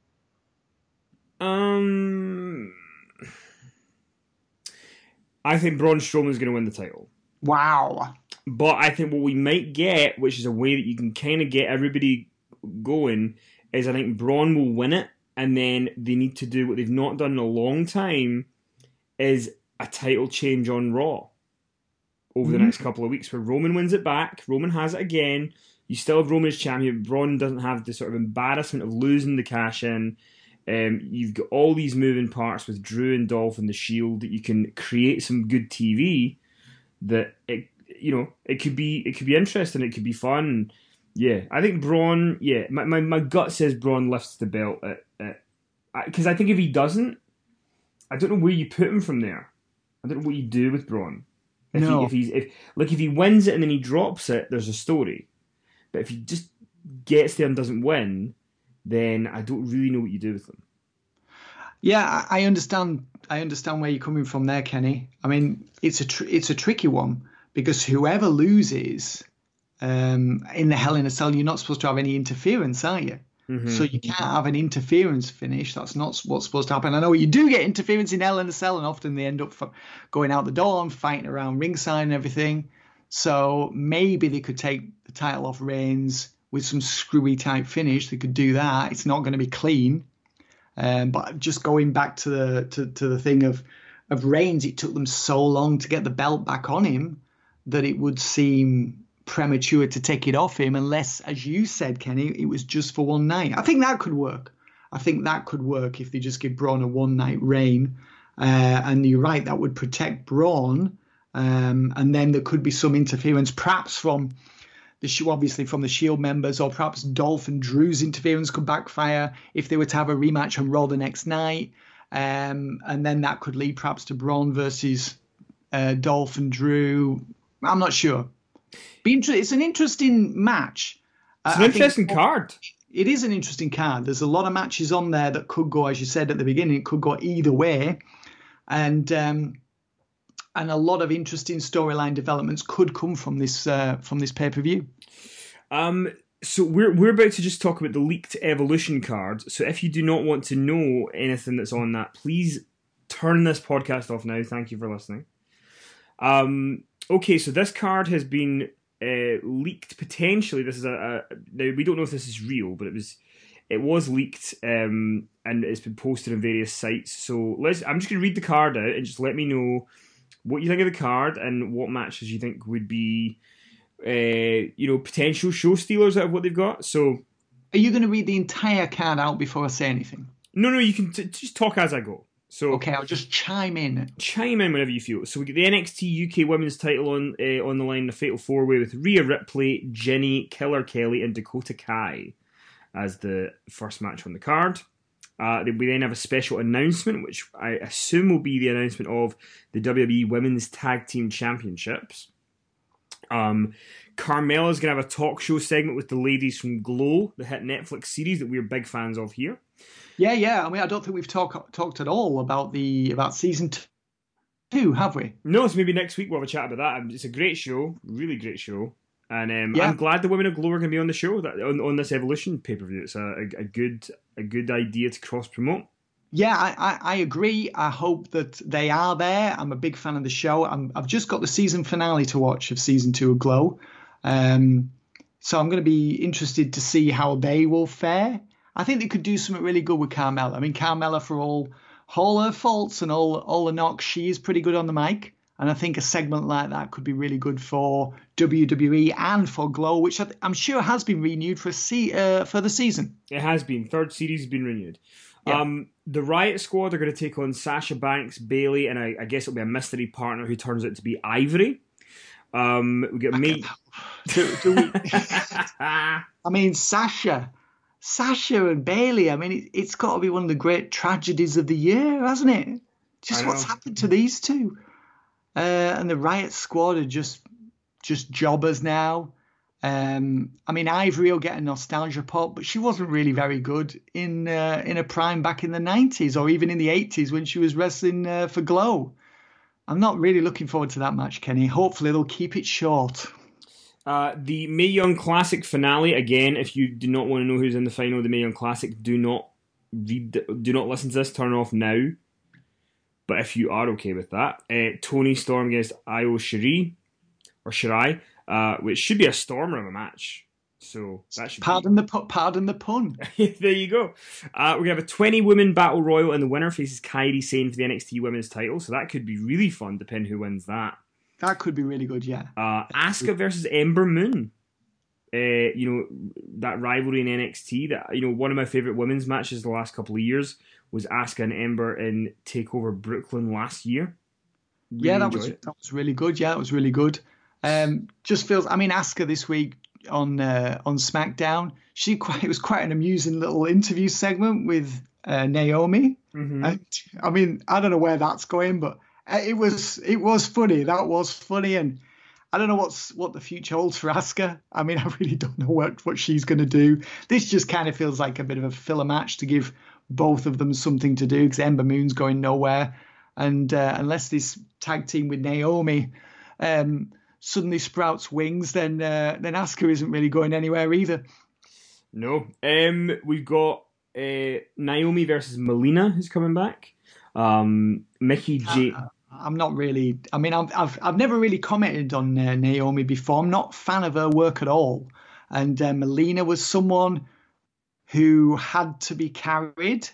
B: Um, I think Braun Strowman's going to win the title.
C: Wow.
B: But I think what we might get, which is a way that you can kind of get everybody going, is I think Braun will win it, and then they need to do what they've not done in a long time, is a title change on Raw over the mm-hmm. next couple of weeks, where Roman wins it back, Roman has it again, you still have Roman as champion, Braun doesn't have the sort of embarrassment of losing the cash-in. Um, you've got all these moving parts with Drew and Dolph and the Shield that you can create some good T V that, it, you know, it could be it could be interesting, it could be fun. Yeah, I think Braun, yeah, my, my, my gut says Braun lifts the belt. Because I think if he doesn't, I don't know where you put him from there. I don't know what you do with Braun. If
C: no.
B: He, if he's, if, like, if he wins it and then he drops it, there's a story. But if he just gets there and doesn't win, then I don't really know what you do with him.
C: Yeah, I understand. I understand where you're coming from there, Kenny. I mean, it's a tr- it's a tricky one, because whoever loses... Um, in the Hell in a Cell, you're not supposed to have any interference, are you? Mm-hmm. So you can't have an interference finish. That's not what's supposed to happen. I know you do get interference in Hell in a Cell, and often they end up going out the door and fighting around ringside and everything. So maybe they could take the title off Reigns with some screwy type finish. They could do that. It's not going to be clean. Um, but just going back to the to, to the thing of of Reigns, it took them so long to get the belt back on him that it would seem premature to take it off him, unless, as you said, Kenny, it was just for one night. I think that could work. I think that could work if they just give Braun a one-night reign. Uh, and you're right, that would protect Braun. Um, and then there could be some interference, perhaps from the obviously from the Shield members, or perhaps Dolph and Drew's interference could backfire if they were to have a rematch on Raw the next night. Um, and then that could lead perhaps to Braun versus uh, Dolph and Drew. I'm not sure. Be inter- it's an interesting match.
B: It's an uh, interesting card.
C: It is an interesting card. There's a lot of matches on there that could go, as you said at the beginning, it could go either way. And um, and a lot of interesting storyline developments could come from this uh, from this pay-per-view.
B: Um, so we're we're about to just talk about the leaked Evolution card. So if you do not want to know anything that's on that, please turn this podcast off now. Thank you for listening. Um. Okay, so this card has been uh, leaked potentially. This is a, a now we don't know if this is real, but it was it was leaked um, and it's been posted on various sites. So let's. I'm just going to read the card out and just let me know what you think of the card and what matches you think would be, uh, you know, potential show stealers out of what they've got. So,
C: are you going to read the entire card out before I say anything?
B: No, no, you can t- just talk as I go. So
C: okay, I'll just chime in.
B: Chime in whenever you feel. So we get the N X T U K Women's title on uh, on the line, the Fatal Four Way with Rhea Ripley, Jinny, Killer Kelly, and Dakota Kai as the first match on the card. Uh, we then have a special announcement, which I assume will be the announcement of the W W E Women's Tag Team Championships. Um, Carmella's going to have a talk show segment with the ladies from Glow, the hit Netflix series that we're big fans of here.
C: Yeah, yeah. I mean, I don't think we've talked talked at all about the about season two, have we?
B: No, so maybe next week we'll have a chat about that. It's a great show, really great show, and um,
C: yeah.
B: I'm glad the women of Glow are going to be on the show that on, on this Evolution pay per view. It's a, a, a good a good idea to cross promote.
C: Yeah, I, I, I agree. I hope that they are there. I'm a big fan of the show. I'm, I've just got the season finale to watch of season two of Glow. Um, So I'm going to be interested to see how they will fare. I think they could do something really good with Carmella. I mean, Carmella, for all, all her faults and all, all the knocks, she is pretty good on the mic. And I think a segment like that could be really good for W W E and for Glow, which I'm sure has been renewed for a se- uh, for the season.
B: It has been. Third series has been renewed.
C: Yeah.
B: Um, the Riot Squad are going to take on Sasha Banks, Bayley, and I, I guess it'll be a mystery partner who turns out to be Ivory. Um, we get me.
C: do, do we... I mean, Sasha, Sasha and Bayley. I mean, it, it's got to be one of the great tragedies of the year, hasn't it? Just what's happened to these two. Uh, and the Riot Squad are just just jobbers now. Um, I mean, Ivory will get a nostalgia pop, but she wasn't really very good in uh, in her prime back in the nineties or even in the eighties when she was wrestling uh, for Glow. I'm not really looking forward to that match, Kenny. Hopefully they'll keep it short.
B: Uh, the Mae Young Classic finale, again, if you do not want to know who's in the final of the Mae Young Classic, do not read, do not listen to this, turn off now. But if you are okay with that, uh, Toni Storm against Io Shirai, or Shirai, uh, which should be a stormer of a match. So that should
C: pardon
B: be...
C: the pu- pardon the pun.
B: There you go. Uh, we're gonna have a twenty women battle royal, and the winner faces Kairi Sane for the N X T Women's title. So that could be really fun, depending who wins that.
C: That could be really good, yeah.
B: Uh, Asuka versus Ember Moon. Uh, you know, that rivalry in N X T. That you know, one of my favorite women's matches the last couple of years was Asuka and Ember in Takeover Brooklyn last year. Really
C: yeah, that was
B: it.
C: that was really good. Yeah, it was really good. Um, just feels. I mean, Asuka this week on uh, on SmackDown, she quite it was quite an amusing little interview segment with uh, Naomi.
B: Mm-hmm.
C: And, I mean, I don't know where that's going, but it was it was funny. That was funny, and I don't know what's what the future holds for Asuka. I mean, I really don't know what what she's going to do. This just kind of feels like a bit of a filler match to give both of them something to do because Ember Moon's going nowhere, and uh, unless this tag team with Naomi um, suddenly sprouts wings, then uh, then Asuka isn't really going anywhere either.
B: No, um, we've got uh, Naomi versus Melina who's coming back. Um, Mickey J.
C: Uh, I'm not really. I mean, I've I've, I've never really commented on uh, Naomi before. I'm not a fan of her work at all, and uh, Melina was someone who had to be carried,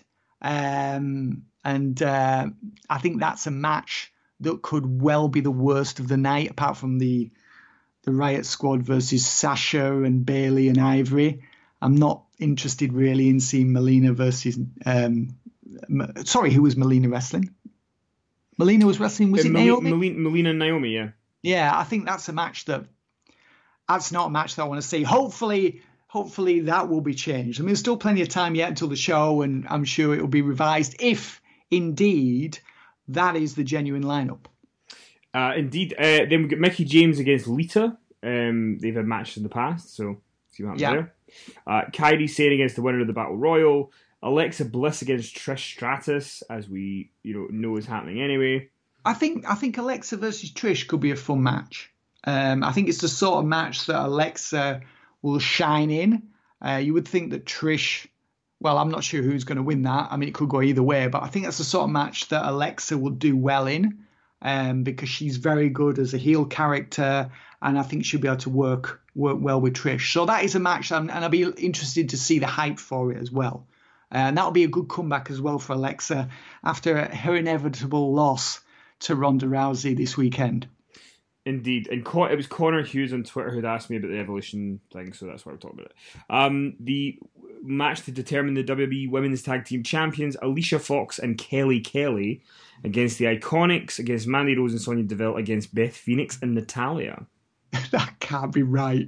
C: um, and uh, I think that's a match that could well be the worst of the night, apart from the the Riot Squad versus Sasha and Bayley and Ivory. I'm not interested really in seeing Melina versus. Um, sorry, who was Melina wrestling? Melina was wrestling. Was uh, it
B: Mel-
C: Naomi?
B: Melina, Melina and Naomi, yeah.
C: Yeah, I think that's a match that. That's not a match that I want to see. Hopefully. Hopefully that will be changed. I mean, there's still plenty of time yet until the show, and I'm sure it will be revised if, indeed, that is the genuine lineup. Uh,
B: indeed. Uh, then we get Mickie James against Lita. Um, they've had matches in the past, so see what happens yeah. there. Uh, Kairi Sane against the winner of the Battle Royal. Alexa Bliss against Trish Stratus, as we you know know is happening anyway.
C: I think I think Alexa versus Trish could be a fun match. Um, I think it's the sort of match that Alexa will shine in. Uh, you would think that Trish, well, I'm not sure who's going to win that. I mean, it could go either way, but I think that's the sort of match that Alexa will do well in um, because she's very good as a heel character, and I think she'll be able to work work well with Trish. So that is a match, and I'll be interested to see the hype for it as well. Uh, and that'll be a good comeback as well for Alexa after her inevitable loss to Ronda Rousey this weekend.
B: Indeed, and it was Connor Hughes on Twitter who'd asked me about the Evolution thing, so that's why we're talking about it. Um, the match to determine the W W E Women's Tag Team Champions, Alicia Fox and Kelly Kelly, against the Iconics, against Mandy Rose and Sonya Deville, against Beth Phoenix and Natalya.
C: That can't be right.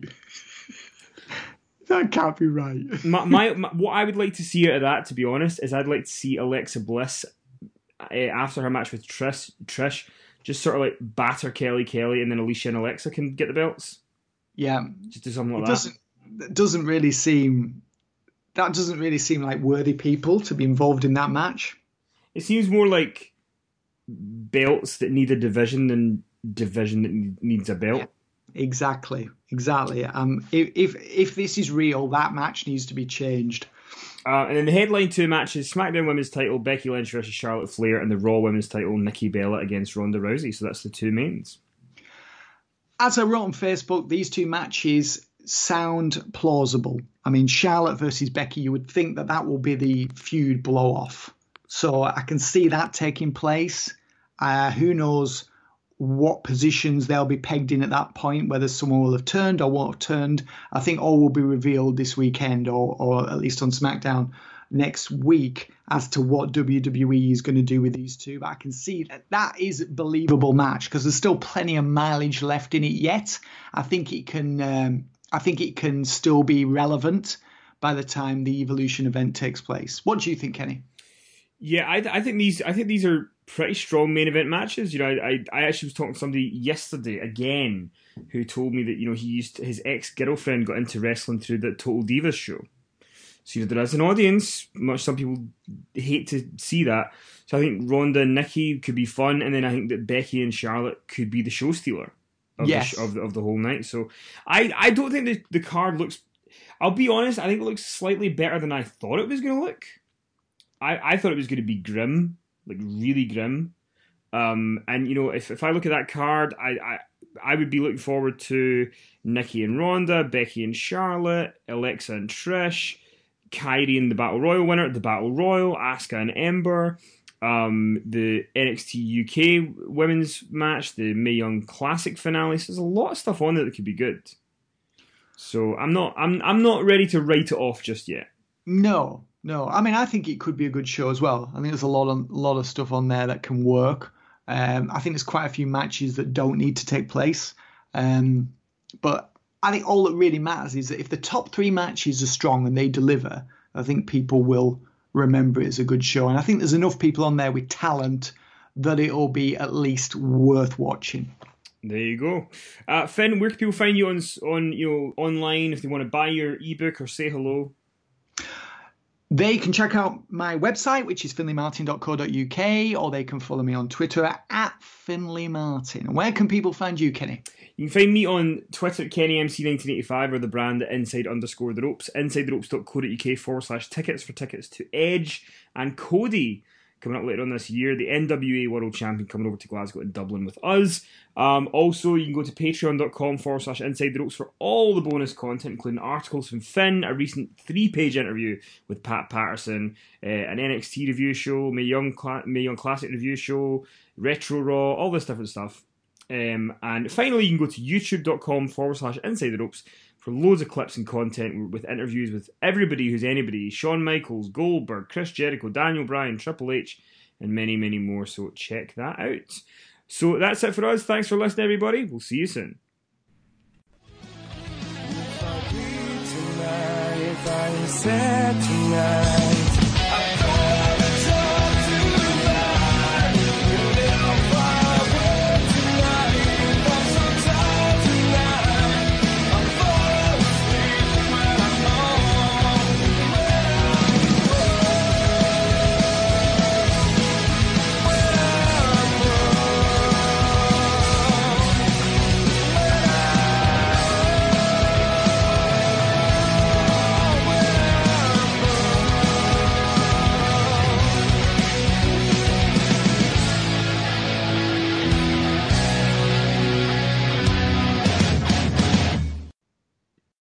C: That can't be right.
B: my, my, my what I would like to see out of that, to be honest, is I'd like to see Alexa Bliss uh, after her match with Trish. Trish Just sort of like batter Kelly Kelly, and then Alicia and Alexa can get the belts.
C: Yeah,
B: just do something like
C: it
B: that.
C: Doesn't it doesn't really seem that doesn't really seem like worthy people to be involved in that match.
B: It seems more like belts that need a division than division that needs a belt.
C: Yeah, exactly, exactly. Um, if if if this is real, that match needs to be changed.
B: Uh, and then the headline two matches, SmackDown Women's title, Becky Lynch versus Charlotte Flair, and the Raw Women's title, Nikki Bella against Ronda Rousey. So that's the two mains.
C: As I wrote on Facebook, these two matches sound plausible. I mean, Charlotte versus Becky, you would think that that will be the feud blow off. So I can see that taking place. Uh, who knows what positions they'll be pegged in at that point, whether someone will have turned or won't have turned. I think all will be revealed this weekend, or, or at least on SmackDown next week, as to what W W E is going to do with these two. But I can see that that is a believable match because there's still plenty of mileage left in it yet. I think it can, um, I think it can still be relevant by the time the Evolution event takes place. What do you think, Kenny?
B: Yeah, I, I think these I think these are pretty strong main event matches. You know, I I actually was talking to somebody yesterday again who told me that, you know, he used his ex girlfriend got into wrestling through the Total Divas show. So, you know, there is an audience. Much some people hate to see that. So I think Ronda and Nikki could be fun, and then I think that Becky and Charlotte could be the show stealer of
C: yes.
B: the, of the, of the whole night. So I I don't think the the card looks. I'll be honest. I think it looks slightly better than I thought it was going to look. I, I thought it was going to be grim, like really grim. Um, and, you know, if, if I look at that card, I, I I would be looking forward to Nikki and Ronda, Becky and Charlotte, Alexa and Trish, Kairi and the Battle Royal winner, the Battle Royal, Asuka and Ember, um, the N X T U K women's match, the Mae Young Classic finale. So there's a lot of stuff on there that could be good. So I'm not I'm I'm not ready to write it off just yet.
C: No. No, I mean, I think it could be a good show as well. I think there's a lot of lot of stuff on there that can work. Um, I think there's quite a few matches that don't need to take place. Um, but I think all that really matters is that if the top three matches are strong and they deliver, I think people will remember it as a good show. And I think there's enough people on there with talent that it'll be at least worth watching.
B: There you go. Uh, Finn, where can people find you on, on you know online if they want to buy your ebook or say hello?
C: They can check out my website, which is finley martin dot co dot uk, or they can follow me on Twitter at Finley Martin. Where can people find you, Kenny?
B: You can find me on Twitter at Kenny M C nineteen eighty-five, or the brand at inside underscore the ropes, inside the ropes dot co dot uk forward slash tickets for tickets to Edge and Cody coming up later on this year. The N W A World Champion coming over to Glasgow and Dublin with us. Um, also, you can go to patreon.com forward slash inside the ropes for all the bonus content, including articles from Finn, a recent three-page interview with Pat Patterson, uh, an N X T review show, Mae Young, Cla- Mae Young Classic review show, Retro Raw, all this different stuff. Um, and finally, you can go to youtube.com forward slash inside the ropes for loads of clips and content with interviews with everybody who's anybody. Shawn Michaels, Goldberg, Chris Jericho, Daniel Bryan, Triple H, and many, many more. So check that out. So that's it for us. Thanks for listening, everybody. We'll see you soon.
A: If I said tonight